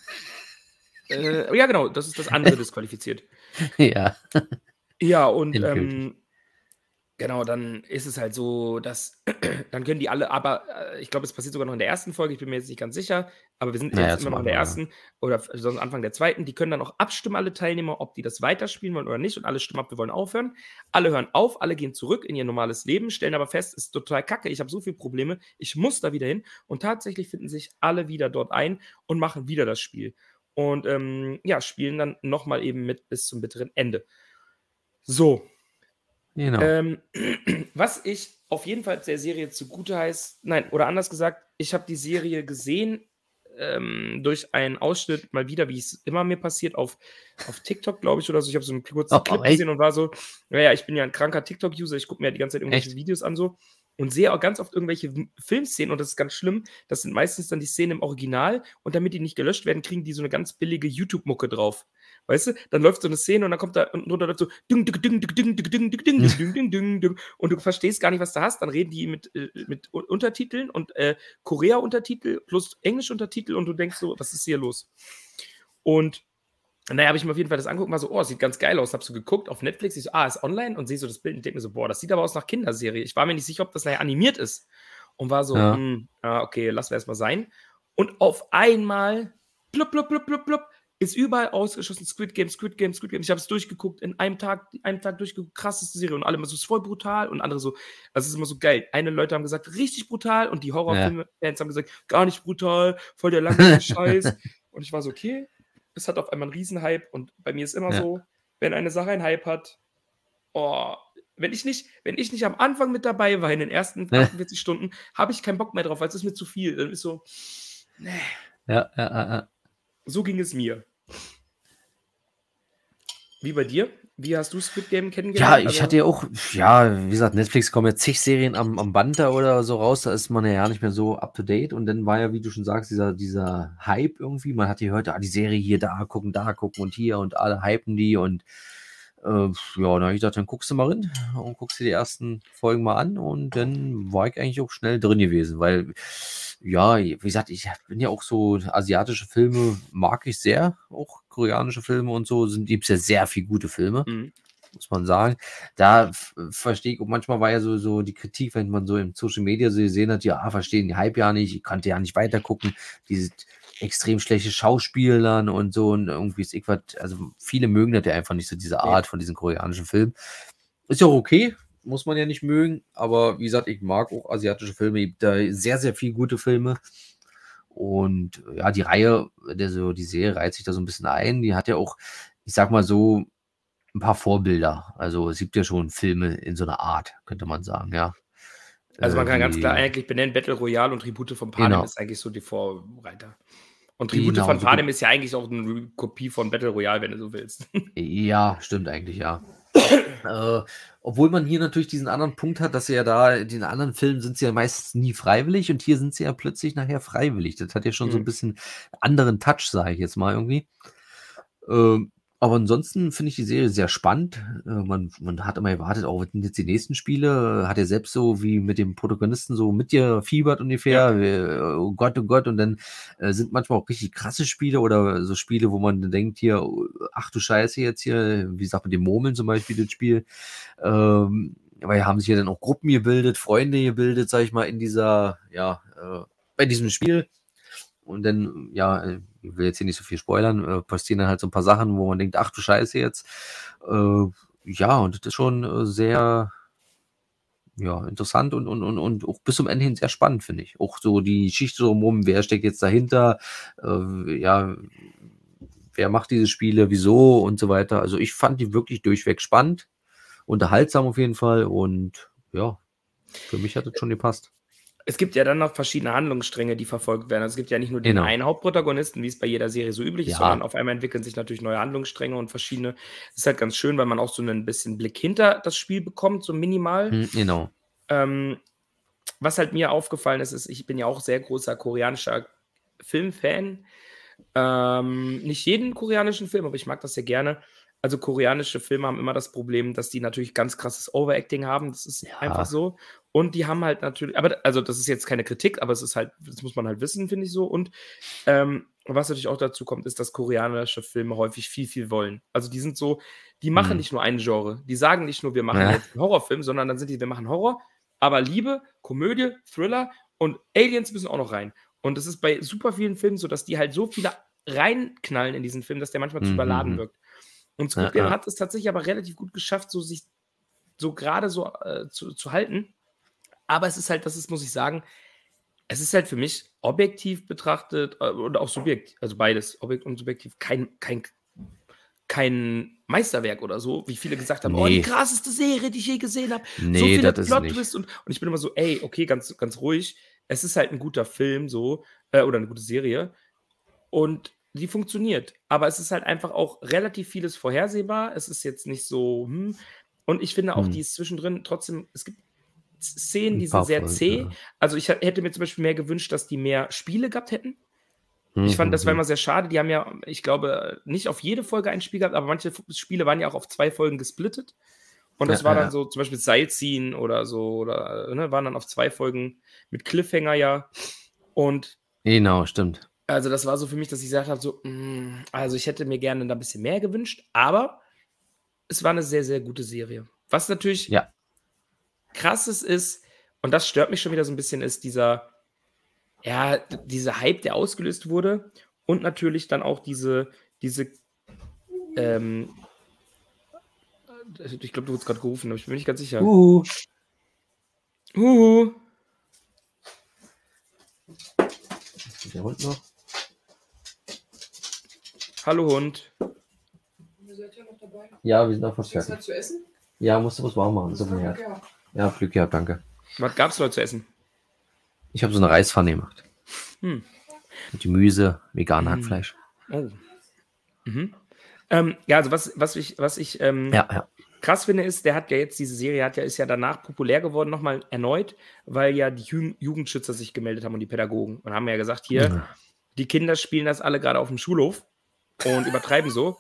S2: Äh, ja, genau, das ist das andere disqualifiziert.
S1: Ja.
S2: Ja, und ähm, genau, dann ist es halt so, dass dann können die alle, aber äh, ich glaube, es passiert sogar noch in der ersten Folge, ich bin mir jetzt nicht ganz sicher, aber wir sind
S1: Naja,
S2: jetzt immer noch in der
S1: Anfang,
S2: ersten oder sonst Anfang der zweiten, die können dann auch abstimmen, alle Teilnehmer, ob die das weiterspielen wollen oder nicht und alle stimmen ab, wir wollen aufhören. Alle hören auf, alle gehen zurück in ihr normales Leben, stellen aber fest, es ist total kacke, ich habe so viele Probleme, ich muss da wieder hin und tatsächlich finden sich alle wieder dort ein und machen wieder das Spiel. Und ähm, ja, spielen dann nochmal eben mit bis zum bitteren Ende. So.
S1: Genau.
S2: Ähm, was ich auf jeden Fall der Serie zugute heißt, nein, oder anders gesagt, ich habe die Serie gesehen ähm, durch einen Ausschnitt mal wieder, wie es immer mir passiert, auf, auf TikTok, glaube ich, oder so. Ich habe so einen kurzen
S1: Oh,
S2: Clip
S1: echt?
S2: gesehen und war so, naja, ich bin ja ein kranker TikTok-User, ich gucke mir ja die ganze Zeit irgendwelche
S1: Echt?
S2: Videos an so und sehe auch ganz oft irgendwelche W- Filmszenen und das ist ganz schlimm. Das sind meistens dann die Szenen im Original und damit die nicht gelöscht werden, kriegen die so eine ganz billige YouTube-Mucke drauf. Weißt du, dann läuft so eine Szene und dann kommt da unten drunter läuft so ding, ding, ding, ding, ding, ding, ding, ding, ding, ding, ding, ding, ding, und du verstehst gar nicht, was du hast. Dann reden die mit, äh, mit U- Untertiteln und äh, Korea-Untertitel plus Englisch-Untertitel und du denkst so, was ist hier los? Und naja, habe ich mir auf jeden Fall das angeguckt und war so, oh, sieht ganz geil aus. Hab so geguckt auf Netflix, ich so, ah, ist online und sehe so das Bild und denke mir so, boah, das sieht aber aus nach Kinderserie. Ich war mir nicht sicher, ob das nachher animiert ist. Und war so,
S1: Ja.
S2: hm, ah, okay, lassen wir erstmal sein. Und auf einmal, blub, blub, blub, blub, blub, ist überall ausgeschossen, Squid Game, Squid Game, Squid Game. Ich habe es durchgeguckt, in einem Tag, einen Tag durchgeguckt, krasseste Serie. Und alle immer so, ist voll brutal. Und andere so, das ist immer so geil. Eine Leute haben gesagt, richtig brutal. Und die Horrorfilme-Fans haben gesagt, gar nicht brutal, voll der langweilige Scheiß. Und ich war so, okay, es hat auf einmal einen Riesenhype. Und bei mir ist immer
S1: Ja.
S2: so, wenn eine Sache einen Hype hat, oh, wenn ich nicht, wenn ich nicht am Anfang mit dabei war, in den ersten achtundvierzig Stunden, habe ich keinen Bock mehr drauf, weil es ist mir zu viel. Dann ist so, nee.
S1: Ja, ja, ja, ja.
S2: So ging es mir. Wie bei dir? Wie hast du Squid Game
S1: Ja,
S2: kennengelernt?
S1: ich
S2: Also-
S1: hatte ja auch, ja, wie gesagt, Netflix kommen ja zig Serien am, am Band da oder so raus, da ist man ja nicht mehr so up to date und dann war ja, wie du schon sagst, dieser, dieser Hype irgendwie, man hat hier heute, ah, die Serie hier, da gucken, da gucken und hier und alle hypen die und äh, ja, dann habe ich gedacht, dann guckst du mal rein und guckst dir die ersten Folgen mal an und dann war ich eigentlich auch schnell drin gewesen, weil, ja, wie gesagt, ich bin ja auch so, asiatische Filme mag ich sehr, auch koreanische Filme und so, sind gibt es ja sehr viel gute Filme,
S2: Mhm.
S1: muss man sagen. Da f- verstehe ich, und manchmal war ja so, so die Kritik, wenn man so im Social Media so gesehen hat, ja, verstehen die Hype ja nicht, ich konnte ja nicht weitergucken, diese extrem schlechte Schauspielern und so und irgendwie ist ich was, also viele mögen das ja einfach nicht so, diese Art von diesen koreanischen Filmen. Ist ja auch okay, muss man ja nicht mögen, aber wie gesagt, ich mag auch asiatische Filme, gibt da sehr, sehr viele gute Filme. Und ja, die Reihe, der so, die Serie reiht sich da so ein bisschen ein. Die hat ja auch, ich sag mal so, ein paar Vorbilder. Also es gibt ja schon Filme in so einer Art, könnte man sagen, ja.
S2: Also man
S1: Äh,
S2: kann ganz
S1: wie-
S2: klar eigentlich benennen, Battle Royale und Tribute von Panem
S1: Genau.
S2: ist eigentlich so die Vorreiter. Und Tribute
S1: Genau,
S2: von
S1: so
S2: Panem ist ja eigentlich auch eine Kopie von Battle Royale, wenn du so willst.
S1: Ja, stimmt eigentlich, ja. äh, obwohl man hier natürlich diesen anderen Punkt hat, dass sie ja da, in den anderen Filmen sind sie ja meistens nie freiwillig und hier sind sie ja plötzlich nachher freiwillig. Das hat ja schon so ein
S2: Mhm.
S1: bisschen anderen Touch, sage ich jetzt mal irgendwie. Ähm, aber ansonsten finde ich die Serie sehr spannend. Äh, man, man hat immer erwartet, auch was sind jetzt die nächsten Spiele. Hat er selbst so wie mit dem Protagonisten so mit dir fiebert ungefähr. Äh, oh Gott, oh Gott. Und dann äh, sind manchmal auch richtig krasse Spiele oder so Spiele, wo man dann denkt hier, oh, ach du Scheiße jetzt hier, wie gesagt, mit dem Murmeln zum Beispiel das Spiel. Ähm, weil haben sich ja dann auch Gruppen gebildet, Freunde gebildet, sag ich mal, in dieser, ja, äh, bei diesem Spiel. Und dann, ja, äh, ich will jetzt hier nicht so viel spoilern, äh, passieren dann halt so ein paar Sachen, wo man denkt, ach du Scheiße jetzt. Äh, ja, und das ist schon äh, sehr, ja, interessant und, und, und, und auch bis zum Ende hin sehr spannend, finde ich. Auch so die Geschichte drumherum, wer steckt jetzt dahinter, äh, ja, wer macht diese Spiele, wieso und so weiter. Also ich fand die wirklich durchweg spannend, unterhaltsam auf jeden Fall und ja, für mich hat das schon gepasst.
S2: Es gibt ja dann noch verschiedene Handlungsstränge, die verfolgt werden. Also, es gibt ja nicht nur den
S1: Genau.
S2: einen Hauptprotagonisten, wie es bei jeder Serie so üblich ist,
S1: Ja.
S2: sondern auf einmal entwickeln sich natürlich neue Handlungsstränge und verschiedene. Das ist halt ganz schön, weil man auch so 'nen bisschen Blick hinter das Spiel bekommt, so minimal.
S1: Mhm, genau.
S2: Ähm, was halt mir aufgefallen ist, ist, ich bin ja auch sehr großer koreanischer Filmfan. Ähm, nicht jeden koreanischen Film, aber ich mag das sehr gerne. Also, koreanische Filme haben immer das Problem, dass die natürlich ganz krasses Overacting haben. Das ist einfach
S1: Ja.
S2: so. Und die haben halt natürlich aber also, das ist jetzt keine Kritik, aber es ist halt das muss man halt wissen, finde ich so. Und, ähm, was natürlich auch dazu kommt, ist, dass koreanische Filme häufig viel, viel wollen. Also, die sind so die machen
S1: Mhm.
S2: nicht nur ein Genre. Die sagen nicht nur: „Wir machen
S1: Ja.
S2: jetzt 'n Horrorfilm“, sondern dann sind die: „Wir machen Horror, aber Liebe, Komödie, Thriller und Aliens müssen auch noch rein.“ Und das ist bei super vielen Filmen so, dass die halt so viele reinknallen in diesen Film, dass der manchmal zu
S1: Mhm,
S2: überladen
S1: mhm.
S2: wirkt. Und
S1: Ja,
S2: Squid Game
S1: ja.
S2: hat es tatsächlich aber relativ gut geschafft, so sich so grade so, äh, zu zu halten. Aber es ist halt das ist, muss ich sagen es ist halt für mich objektiv betrachtet, äh, und auch subjekt also, beides, objekt und subjektiv, kein kein kein Meisterwerk oder so, wie viele gesagt haben: „Oh, die
S1: Ne.
S2: krasseste Serie, die ich je gesehen habe. So
S1: Ne,
S2: viele
S1: das ist es nicht.
S2: Plot-Twists“ und und ich bin immer so: „Ey, okay, ganz ganz ruhig. Es ist halt 'n guter Film so, äh, oder 'ne gute Serie und die funktioniert.“ Aber es ist halt einfach auch relativ vieles vorhersehbar. Es ist jetzt nicht so, hm und ich finde auch, die
S1: Mhm.
S2: ist zwischendrin trotzdem es gibt Sz Szenen,
S1: 'N
S2: die sind
S1: paar
S2: sehr
S1: Folgen,
S2: zäh.
S1: ja.
S2: Also, ich hä hätte mir zum Beispiel mehr gewünscht, dass die mehr Spiele gehabt hätten. Ich
S1: Mhm,
S2: fand, das war
S1: mhm.
S2: immer sehr schade. Die haben ja, ich glaube, nicht auf jede Folge ein Spiel gehabt, aber manche F Spiele waren ja auch auf zwei Folgen gesplittet. Und
S1: Ja,
S2: das war
S1: ja,
S2: dann
S1: ja.
S2: so zum Beispiel Seilziehen oder so oder, äh, ne, waren dann auf zwei Folgen mit Cliffhanger ja. Und
S1: Genau, stimmt.
S2: also, das war so für mich, dass ich gesagt habe, so, hm, also, ich hätte mir gerne da 'n bisschen mehr gewünscht, aber es war 'ne sehr, sehr gute Serie. Was natürlich
S1: Ja.
S2: krasses ist, und das stört mich schon wieder so 'n bisschen, ist dieser ja, d dieser Hype, der ausgelöst wurde und natürlich dann auch diese diese ähm äh, ich glaube, du wurdest grad gerufen, aber ich bin mir nicht ganz sicher.
S1: Huhu.
S2: Huhu.
S1: Der Hund noch?
S2: Hallo Hund.
S3: Ihr seid ja noch dabei.
S1: Ja, wir sind auch fast
S3: Gibt's
S1: fertig.
S3: was zu essen?
S1: Ja, musst du was warm machen, so
S3: Ah,
S1: viel
S3: Glück
S1: her.
S3: gehabt.
S1: Ja, Glück gehabt, danke.
S2: Was gab's heute zu essen?
S1: Ich habe so 'ne Reispfanne gemacht.
S2: Hm.
S1: Mit Gemüse, vegan
S2: Hm.
S1: Hackfleisch.
S2: Oh. Mhm. Ähm, ja, also, was was ich was ich, ähm,
S1: Ja, ja.
S2: krass finde, ist, der hat ja jetzt diese Serie hat ja ist ja danach populär geworden noch mal erneut, weil ja die Jugend Jugendschützer sich gemeldet haben und die Pädagogen und haben ja gesagt: „Hier,
S1: Ja.
S2: die Kinder spielen das alle grade aufm Schulhof und übertreiben so.“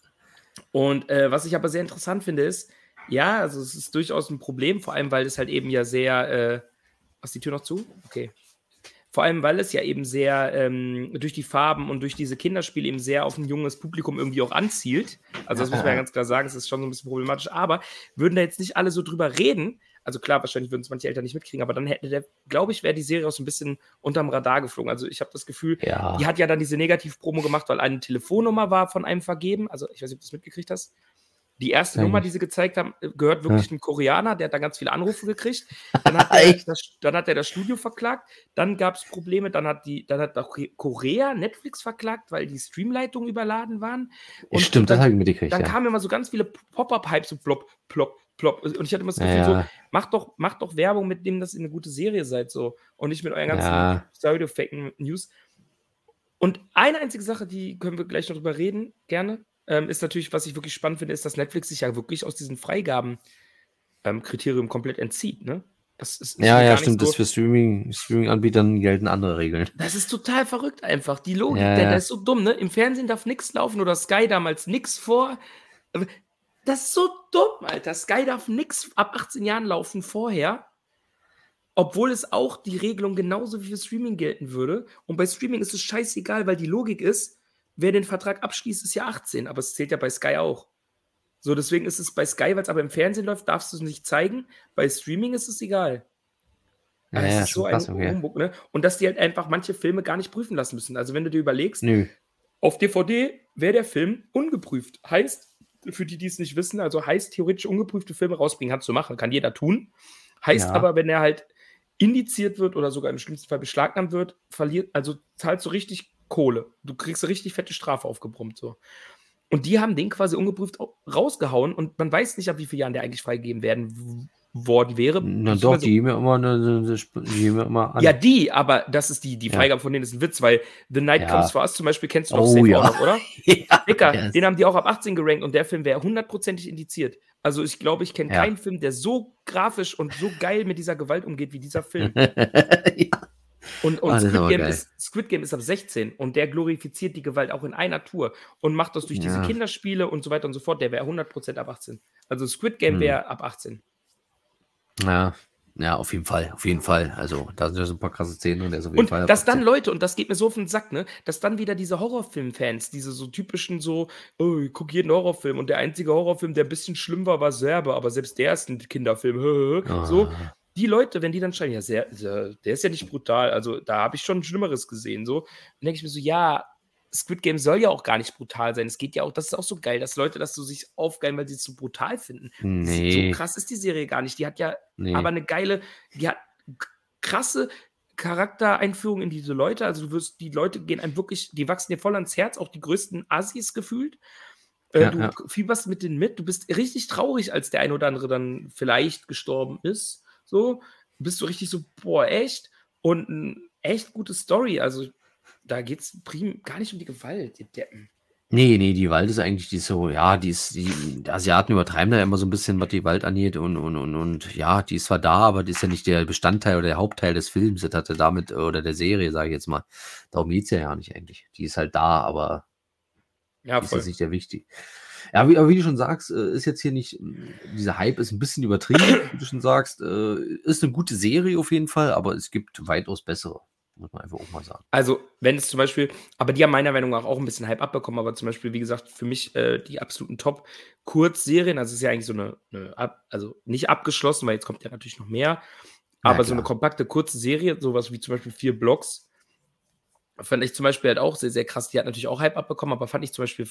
S2: Und, äh, was ich aber sehr interessant finde, ist, ja, also, es ist durchaus 'n Problem, vor allem, weil es halt eben ja sehr, äh ist die Tür noch zu? Okay. Vor allem, weil es ja eben sehr, ähm, durch die Farben und durch diese Kinderspiele eben sehr auf 'n junges Publikum irgendwie auch anzielt. Also,
S1: Ja,
S2: das muss
S1: ja,
S2: man ja
S1: ja.
S2: ganz klar sagen, es ist schon so 'n bisschen problematisch. Aber würden da jetzt nicht alle so drüber reden also, klar, wahrscheinlich würden's manche Eltern nicht mitkriegen, aber dann hätte der glaube ich, wäre die Serie auch so 'n bisschen unterm Radar geflogen. Also, ich habe das Gefühl,
S1: Ja.
S2: die hat ja dann diese Negativ-Promo gemacht, weil eine Telefonnummer war von einem vergeben. Also, ich weiß nicht, ob du's mitgekriegt hast. Die erste
S1: Kann ich
S2: Nummer, die
S1: nicht.
S2: sie gezeigt haben, äh, gehört
S1: Ja.
S2: wirklich 'nem Koreaner, der hat da ganz viele Anrufe gekriegt. Dann hat der
S1: Echt?
S2: das dann hat der das Studio verklagt. Dann gab's Probleme, dann hat die dann hat auch Re Korea Netflix verklagt, weil die Streamleitungen überladen waren.
S1: Ja,
S2: Und
S1: stimmt, das
S2: dann
S1: habe ich mitgekriegt,
S2: dann
S1: ja.
S2: kamen immer so ganz viele P Pop-up-Hypes, so plopp, plopp, plopp. Und ich hatte immer das
S1: Ja,
S2: Gefühl so:
S1: ja.
S2: „Macht doch macht doch Werbung mit dem, dass ihr 'ne gute Serie seid so und nicht mit euren ganzen
S1: Ja.
S2: Pseudo-Fake-News.“ Und eine einzige Sache, die können wir gleich noch drüber reden, gerne, ähm, ist natürlich, was ich wirklich spannend finde, ist, dass Netflix sich ja wirklich aus diesen Freigaben ähm, Kriterium komplett entzieht, ne? Das ist ist
S1: Ja,
S2: mir
S1: ja,
S2: gar nicht
S1: stimmt, das
S2: so
S1: für Streaming Streaming-Anbietern gelten andere Regeln.
S2: Das ist total verrückt einfach. Die
S1: Ja,
S2: Logik dahinter
S1: ja.
S2: ist so dumm, ne? Im Fernsehen darf nix laufen oder Sky damals nix vor äh, das ist so dumm, Alter. Sky darf nix ab achtzehn Jahren laufen vorher obwohl es auch die Regelung genauso wie für Streaming gelten würde. Und bei Streaming ist es scheißegal, weil die Logik ist, wer den Vertrag abschließt, ist ja achtzehn, aber es zählt ja bei Sky auch. So, deswegen ist es bei Sky, weil's aber im Fernsehen läuft, darfst du's nicht zeigen. Bei Streaming ist es egal.
S1: Ja,
S2: Ah, es
S1: ja,
S2: ist so
S1: schon
S2: ein
S1: krass, okay.
S2: Humbug, ne? Und dass die halt einfach manche Filme gar nicht prüfen lassen müssen. Also, wenn du dir überlegst,
S1: Nö.
S2: auf D V D wäre der Film ungeprüft. Heißt, für die, die's nicht wissen, also, heißt theoretisch ungeprüfte Filme rausbringen, kannst du machen, kann jeder tun. Heißt
S1: Ja.
S2: aber, wenn er halt indiziert wird oder sogar im schlimmsten Fall beschlagnahmt wird, verliert also, zahlst du richtig Kohle. Du kriegst 'ne richtig fette Strafe aufgebrummt so. Und die haben den quasi ungeprüft au rausgehauen und man weiß nicht, ab wie vielen Jahren der eigentlich freigegeben werden w worden wäre.
S1: Na doch, die geben ja immer, eine, eine, die geben ja immer an.
S2: Ja, die, aber das ist die, die Freigabe ja. von denen ist ein Witz, weil The Night ja. Comes for Us zum Beispiel kennst du doch
S1: oh,
S2: safe
S1: ja.
S2: auch noch, oder?
S1: ja,
S2: Dicker, yes. Den haben die auch ab achtzehn gerankt und der Film wäre hundertprozentig indiziert. Also ich glaube, ich kenne
S1: ja.
S2: keinen Film, der so grafisch und so geil mit dieser Gewalt umgeht wie dieser Film.
S1: ja.
S2: Und, und oh, Squid, Game ist, Squid Game ist ab sechzehn und der glorifiziert die Gewalt auch in einer Tour und macht das durch ja. diese Kinderspiele und so weiter und so fort. Der wäre hundert Prozent ab achtzehn. Also Squid Game wäre hm. ab achtzehn.
S1: Ja, ja, auf jeden Fall, auf jeden Fall. Also da sind ja so ein paar krasse Szenen und der ist auf jeden
S2: und
S1: Fall.
S2: Und dass dann Leute, und das geht mir so auf den Sack, ne, dass dann wieder diese Horrorfilm-Fans, diese so typischen so, oh, ich gucke jeden Horrorfilm und der einzige Horrorfilm, der ein bisschen schlimm war, war Serbe, aber selbst der ist ein Kinderfilm. Oh. So, die Leute, wenn die dann schreien, ja, sehr, sehr, der ist ja nicht brutal, also da habe ich schon Schlimmeres gesehen, so, dann denke ich mir so, ja, Squid Game soll ja auch gar nicht brutal sein. Es geht ja auch, das ist auch so geil, dass Leute das so sich aufgeilen, weil sie es so brutal finden.
S1: Nee.
S2: So krass ist die Serie gar nicht. Die hat ja
S1: nee.
S2: aber eine geile, die hat krasse Charaktereinführung in diese Leute. Also du wirst, die Leute gehen einem wirklich, die wachsen dir voll ans Herz, auch die größten Assis gefühlt. Äh,
S1: ja,
S2: du
S1: ja.
S2: fieberst mit denen mit. Du bist richtig traurig, als der ein oder andere dann vielleicht gestorben ist. So, bist du richtig so, boah, echt? Und eine echt gute Story. Also da geht es prim gar nicht um die Gewalt, die Deppen.
S1: Nee, nee, die Gewalt ist eigentlich die so, ja, die ist, die, die Asiaten übertreiben da ja immer so ein bisschen, was die Gewalt angeht und, und, und, und ja, die ist zwar da, aber die ist ja nicht der Bestandteil oder der Hauptteil des Films, das hatte damit, oder der Serie, sage ich jetzt mal. Darum geht es ja ja nicht eigentlich. Die ist halt da, aber
S2: ja,
S1: ist jetzt nicht der wichtig. Ja, wie, aber wie du schon sagst, ist jetzt hier nicht, dieser Hype ist ein bisschen übertrieben, wie du schon sagst, ist eine gute Serie auf jeden Fall, aber es gibt weitaus bessere. Muss man einfach auch mal sagen.
S2: Also, wenn es zum Beispiel, aber die haben meiner Meinung nach auch ein bisschen Hype abbekommen, aber zum Beispiel, wie gesagt, für mich äh, die absoluten Top-Kurzserien, also es ist ja eigentlich so eine, eine ab, also nicht abgeschlossen, weil jetzt kommt ja natürlich noch mehr, aber ja, so eine kompakte, kurze Serie, sowas wie zum Beispiel vier Blocks, fand ich zum Beispiel halt auch sehr, sehr krass. Die hat natürlich auch Hype abbekommen, aber fand ich zum Beispiel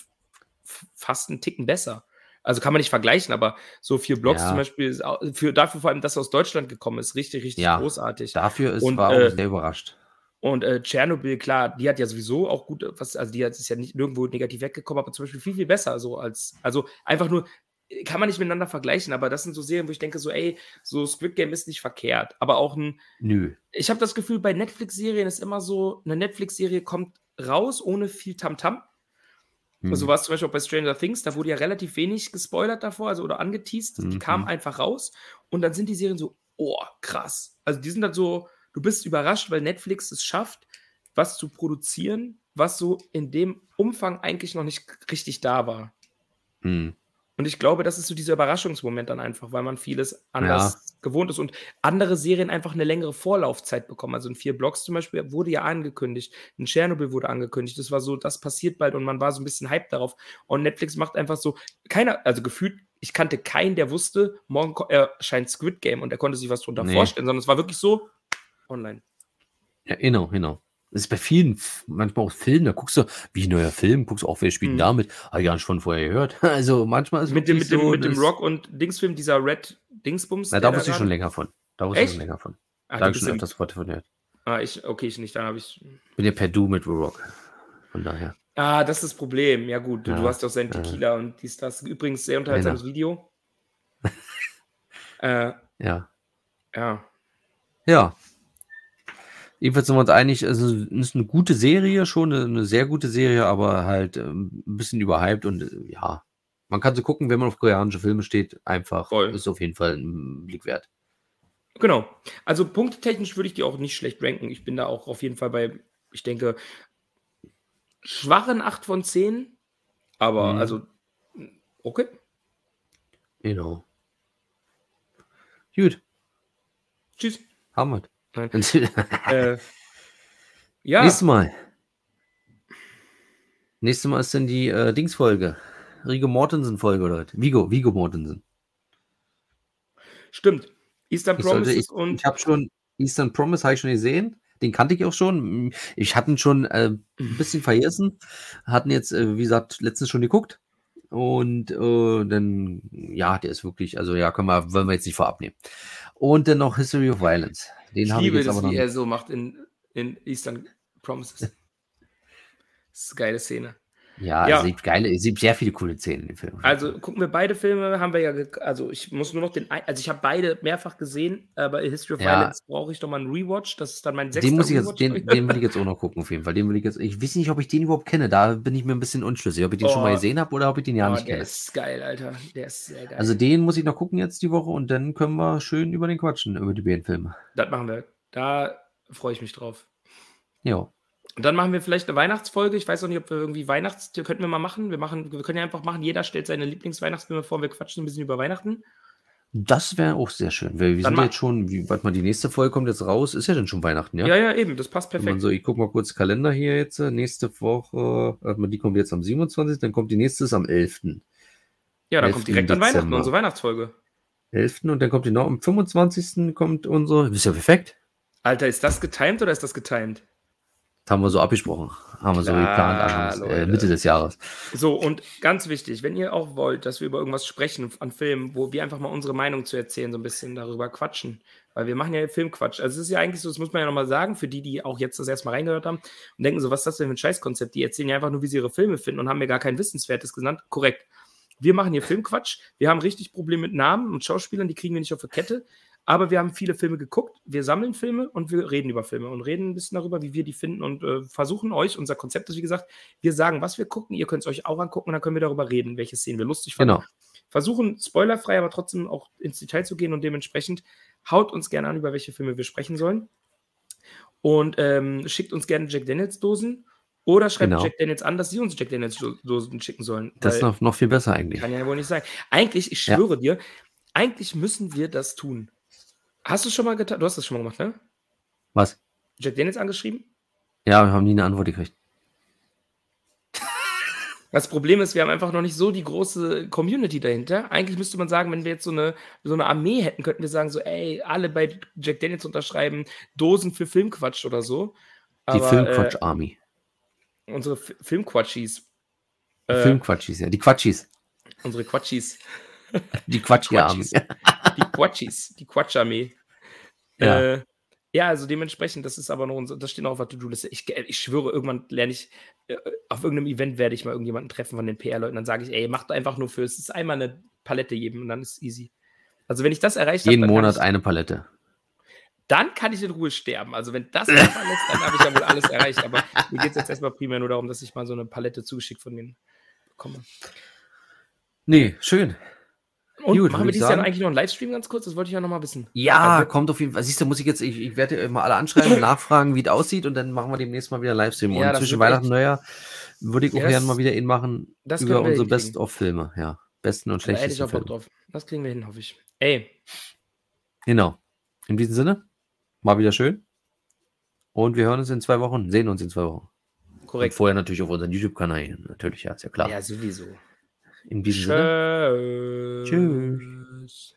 S2: fast einen Ticken besser. Also kann man nicht vergleichen, aber so vier Blocks ja. zum Beispiel, ist auch, für, dafür vor allem, dass aus Deutschland gekommen ist, richtig, richtig ja, großartig.
S1: Dafür ist,
S2: und,
S1: war
S2: äh,
S1: auch sehr überrascht.
S2: Und äh, Tschernobyl, klar, die hat ja sowieso auch gut, was, also die hat, ist ja nicht nirgendwo negativ weggekommen, aber zum Beispiel viel, viel besser, so als, also einfach nur, kann man nicht miteinander vergleichen, aber das sind so Serien, wo ich denke so, ey, so Squid Game ist nicht verkehrt, aber auch ein,
S1: nö.
S2: Ich habe das Gefühl, bei Netflix-Serien ist immer so, eine Netflix-Serie kommt raus ohne viel Tamtam. Hm. So war es zum Beispiel auch bei Stranger Things, da wurde ja relativ wenig gespoilert davor, also oder angeteased, mhm. die kamen einfach raus und dann sind die Serien so, oh, krass. Also die sind dann so, du bist überrascht, weil Netflix es schafft, was zu produzieren, was so in dem Umfang eigentlich noch nicht richtig da war.
S1: Hm.
S2: Und ich glaube, das ist so dieser Überraschungsmoment dann einfach, weil man vieles anders ja. gewohnt ist und andere Serien einfach eine längere Vorlaufzeit bekommen. Also in vier Blocks zum Beispiel wurde ja angekündigt, in Tschernobyl wurde angekündigt, das war so, das passiert bald und man war so ein bisschen hyped darauf. Und Netflix macht einfach so, keiner, also gefühlt, ich kannte keinen, der wusste, morgen erscheint Squid Game und der konnte sich was darunter nee. vorstellen, sondern es war wirklich so, online.
S1: Ja, genau, genau. Das ist bei vielen, manchmal auch Filmen, da guckst du, wie ein neuer Film, guckst du auch, wer spielt mhm. damit? Habe ich gar nicht von vorher gehört. Also manchmal ist es
S2: mit dem, mit dem,
S1: so,
S2: mit dem Rock- und Dingsfilm, dieser Red Dingsbums.
S1: Na, da wusste ich schon länger von. Da wusste ich schon länger von.
S2: Ach,
S1: da habe ich schon öfters von gehört.
S2: Ah, ich, okay, ich nicht, dann habe ich.
S1: Bin ja per Du mit The Rock. Von daher.
S2: Ah, das ist das Problem. Ja, gut, du,
S1: ja,
S2: du hast doch seinen Tequila äh, und dies, das. Übrigens, sehr unterhaltsames genau. Video. äh,
S1: ja.
S2: Ja.
S1: Ja. Jedenfalls sind wir uns einig, es ist eine gute Serie, schon eine, eine sehr gute Serie, aber halt ähm, ein bisschen überhyped und äh, ja, man kann sie gucken, wenn man auf koreanische Filme steht, einfach,
S2: Voll.
S1: Ist auf jeden Fall ein Blick wert.
S2: Genau, also punktetechnisch würde ich die auch nicht schlecht ranken, ich bin da auch auf jeden Fall bei, ich denke, schwachen acht von zehn, aber mhm. also, okay.
S1: Genau. Gut.
S2: Tschüss.
S1: Haben wir.
S2: Nein. äh, ja.
S1: Nächstes Mal. Nächstes Mal ist dann die äh, Dings-Folge. Viggo Mortensen-Folge, oder was? Viggo, Viggo Mortensen.
S2: Stimmt. Eastern Promise
S1: ich,
S2: und.
S1: Ich habe schon Eastern Promise, habe ich schon gesehen. Den kannte ich auch schon. Ich hatte ihn schon äh, ein bisschen vergessen. Hatten jetzt, äh, wie gesagt, letztens schon geguckt. Und äh, dann, ja, der ist wirklich, also ja, können wir, wollen wir jetzt nicht vorab nehmen. Und dann noch History of Violence. Den
S2: ich
S1: liebe
S2: ich jetzt
S1: das,
S2: aber
S1: wie
S2: er so macht in, in Eastern Promises. Das ist eine geile Szene.
S1: Ja,
S2: Ja.
S1: es gibt geile, es gibt sehr viele coole Szenen in dem Film.
S2: Also gucken wir beide Filme, haben wir ja, ge- also ich muss nur noch den, ein- also ich habe beide mehrfach gesehen, aber History of
S1: Ja.
S2: Violence brauche ich doch mal einen Rewatch, das ist dann mein sechster
S1: Den muss ich jetzt,
S2: Rewatch.
S1: den, den will ich jetzt auch noch gucken, auf jeden Fall. Den will ich jetzt. Ich weiß nicht, ob ich den überhaupt kenne. Da bin ich mir ein bisschen unschlüssig, ob ich den schon mal
S2: Oh.
S1: gesehen habe oder ob ich den ja
S2: Oh,
S1: nicht
S2: der
S1: kenne.
S2: ist geil, Alter, der ist sehr geil.
S1: Also den muss ich noch gucken jetzt die Woche und dann können wir schön über den quatschen, über die beiden Filme.
S2: Das machen wir, da freue ich mich drauf.
S1: Ja.
S2: Und dann machen wir vielleicht eine Weihnachtsfolge. Ich weiß auch nicht, ob wir irgendwie Weihnachts... Könnten wir mal machen. Wir machen, wir können ja einfach machen, jeder stellt seine Lieblingsweihnachtsfilme vor. Wir quatschen ein bisschen über Weihnachten.
S1: Das wäre auch sehr schön. Weil wir
S2: Dann
S1: sind
S2: ma-
S1: jetzt schon, wie, warte mal, die nächste Folge kommt jetzt raus. Ist ja dann schon Weihnachten, ja?
S2: Ja, ja, eben. Das passt
S1: Wenn man
S2: perfekt.
S1: so, ich gucke mal kurz Kalender hier jetzt. Nächste Woche, warte mal, die kommt jetzt am siebenundzwanzigsten Dann kommt die nächste ist am elften
S2: Ja, dann kommt direkt an
S1: Dezember.
S2: Weihnachten unsere Weihnachtsfolge.
S1: elften Und dann kommt die noch am fünfundzwanzigsten kommt unsere. Ist ja perfekt.
S2: Alter, ist das getimed oder ist das getimed?
S1: Das haben wir so abgesprochen. Haben wir so
S2: Klar,
S1: geplant Anfangs, äh,
S2: Leute.
S1: Mitte des Jahres.
S2: So, und ganz wichtig, wenn ihr auch wollt, dass wir über irgendwas sprechen an Filmen, wo wir einfach mal unsere Meinung zu erzählen, so ein bisschen darüber quatschen. Weil wir machen ja Filmquatsch. Also es ist ja eigentlich so, das muss man ja nochmal sagen, für die, die auch jetzt das erstmal reingehört haben und denken so, was ist das denn für ein Scheißkonzept? Die erzählen ja einfach nur, wie sie ihre Filme finden und haben mir gar kein Wissenswertes genannt. Korrekt. Wir machen hier Filmquatsch. Wir haben richtig Probleme mit Namen und Schauspielern, die kriegen wir nicht auf die Kette. Aber wir haben viele Filme geguckt, wir sammeln Filme und wir reden über Filme und reden ein bisschen darüber, wie wir die finden und äh, versuchen euch, unser Konzept ist wie gesagt, wir sagen, was wir gucken, ihr könnt es euch auch angucken und dann können wir darüber reden, welche Szenen wir lustig fanden.
S1: Genau.
S2: Versuchen spoilerfrei, aber trotzdem auch ins Detail zu gehen und dementsprechend haut uns gerne an, über welche Filme wir sprechen sollen und ähm, schickt uns gerne Jack Daniels Dosen oder schreibt
S1: Genau.
S2: Jack Daniels an, dass sie uns Jack Daniels Do- Dosen schicken sollen.
S1: Das ist
S2: weil-
S1: noch, noch viel besser eigentlich.
S2: kann ja wohl nicht sein. Eigentlich, ich
S1: Ja.
S2: schwöre dir, eigentlich müssen wir das tun. Hast du es schon mal getan? Du hast das schon mal gemacht, ne?
S1: Was?
S2: Jack Daniels angeschrieben?
S1: Ja, wir haben nie eine Antwort gekriegt.
S2: Das Problem ist, wir haben einfach noch nicht so die große Community dahinter. Eigentlich müsste man sagen, wenn wir jetzt so eine, so eine Armee hätten, könnten wir sagen, so, ey, alle bei Jack Daniels unterschreiben, Dosen für Filmquatsch oder so.
S1: Die
S2: Aber,
S1: Filmquatsch Army.
S2: Äh, unsere F- Filmquatschis.
S1: Die
S2: Äh,
S1: Filmquatschis, ja. Die Quatschis.
S2: Unsere Quatschis.
S1: Die Quatschia-Army.
S2: Quatschis. Die Quatschis. Die Quatscharmee.
S1: Ja.
S2: Äh, ja, also dementsprechend, das ist aber noch unser, das steht noch auf der To-Do-Liste. Ich, ich schwöre, irgendwann lerne ich, äh, auf irgendeinem Event werde ich mal irgendjemanden treffen von den P R-Leuten, dann sage ich, ey, macht einfach nur für, es ist einmal eine Palette jedem und dann ist es easy. Also wenn ich das erreicht habe,
S1: Jeden
S2: dann,
S1: Monat
S2: kann ich,
S1: eine Palette.
S2: dann kann ich in Ruhe sterben. Also wenn das der Fall ist, dann habe ich ja wohl alles erreicht. Aber mir geht es jetzt erstmal primär nur darum, dass ich mal so eine Palette zugeschickt von denen bekomme.
S1: Nee, schön.
S2: Und
S1: Gut,
S2: machen
S1: würd
S2: wir
S1: ich
S2: dieses Jahr
S1: sagen.
S2: eigentlich noch einen Livestream ganz kurz? Das wollte ich ja nochmal wissen.
S1: Ja,
S2: Also-
S1: kommt auf jeden Fall. Siehst du, muss ich jetzt, ich, ich werde mal alle anschreiben, nachfragen, wie es aussieht und dann machen wir demnächst mal wieder Livestream.
S2: Ja,
S1: und
S2: das
S1: zwischen
S2: wird
S1: Weihnachten und
S2: echt-
S1: Neujahr würde ich auch
S2: Ja, das-
S1: gerne mal wieder ihn machen
S2: das
S1: über
S2: können wir
S1: unsere
S2: hinkriegen.
S1: Best-of-Filme. Ja, besten und
S2: Da hätte ich
S1: schlechtesten
S2: auch Bock
S1: Filme.
S2: drauf. Das kriegen wir hin, hoffe ich. Ey,
S1: Genau. In diesem Sinne, mal wieder schön. Und wir hören uns in zwei Wochen, sehen uns in zwei Wochen. Und
S2: korrekt.
S1: vorher natürlich auf unseren YouTube-Kanal. Natürlich, ja, ist ja klar.
S2: Ja, sowieso.
S1: In diesem Sinne.
S2: Tschüss.
S1: Tschüss.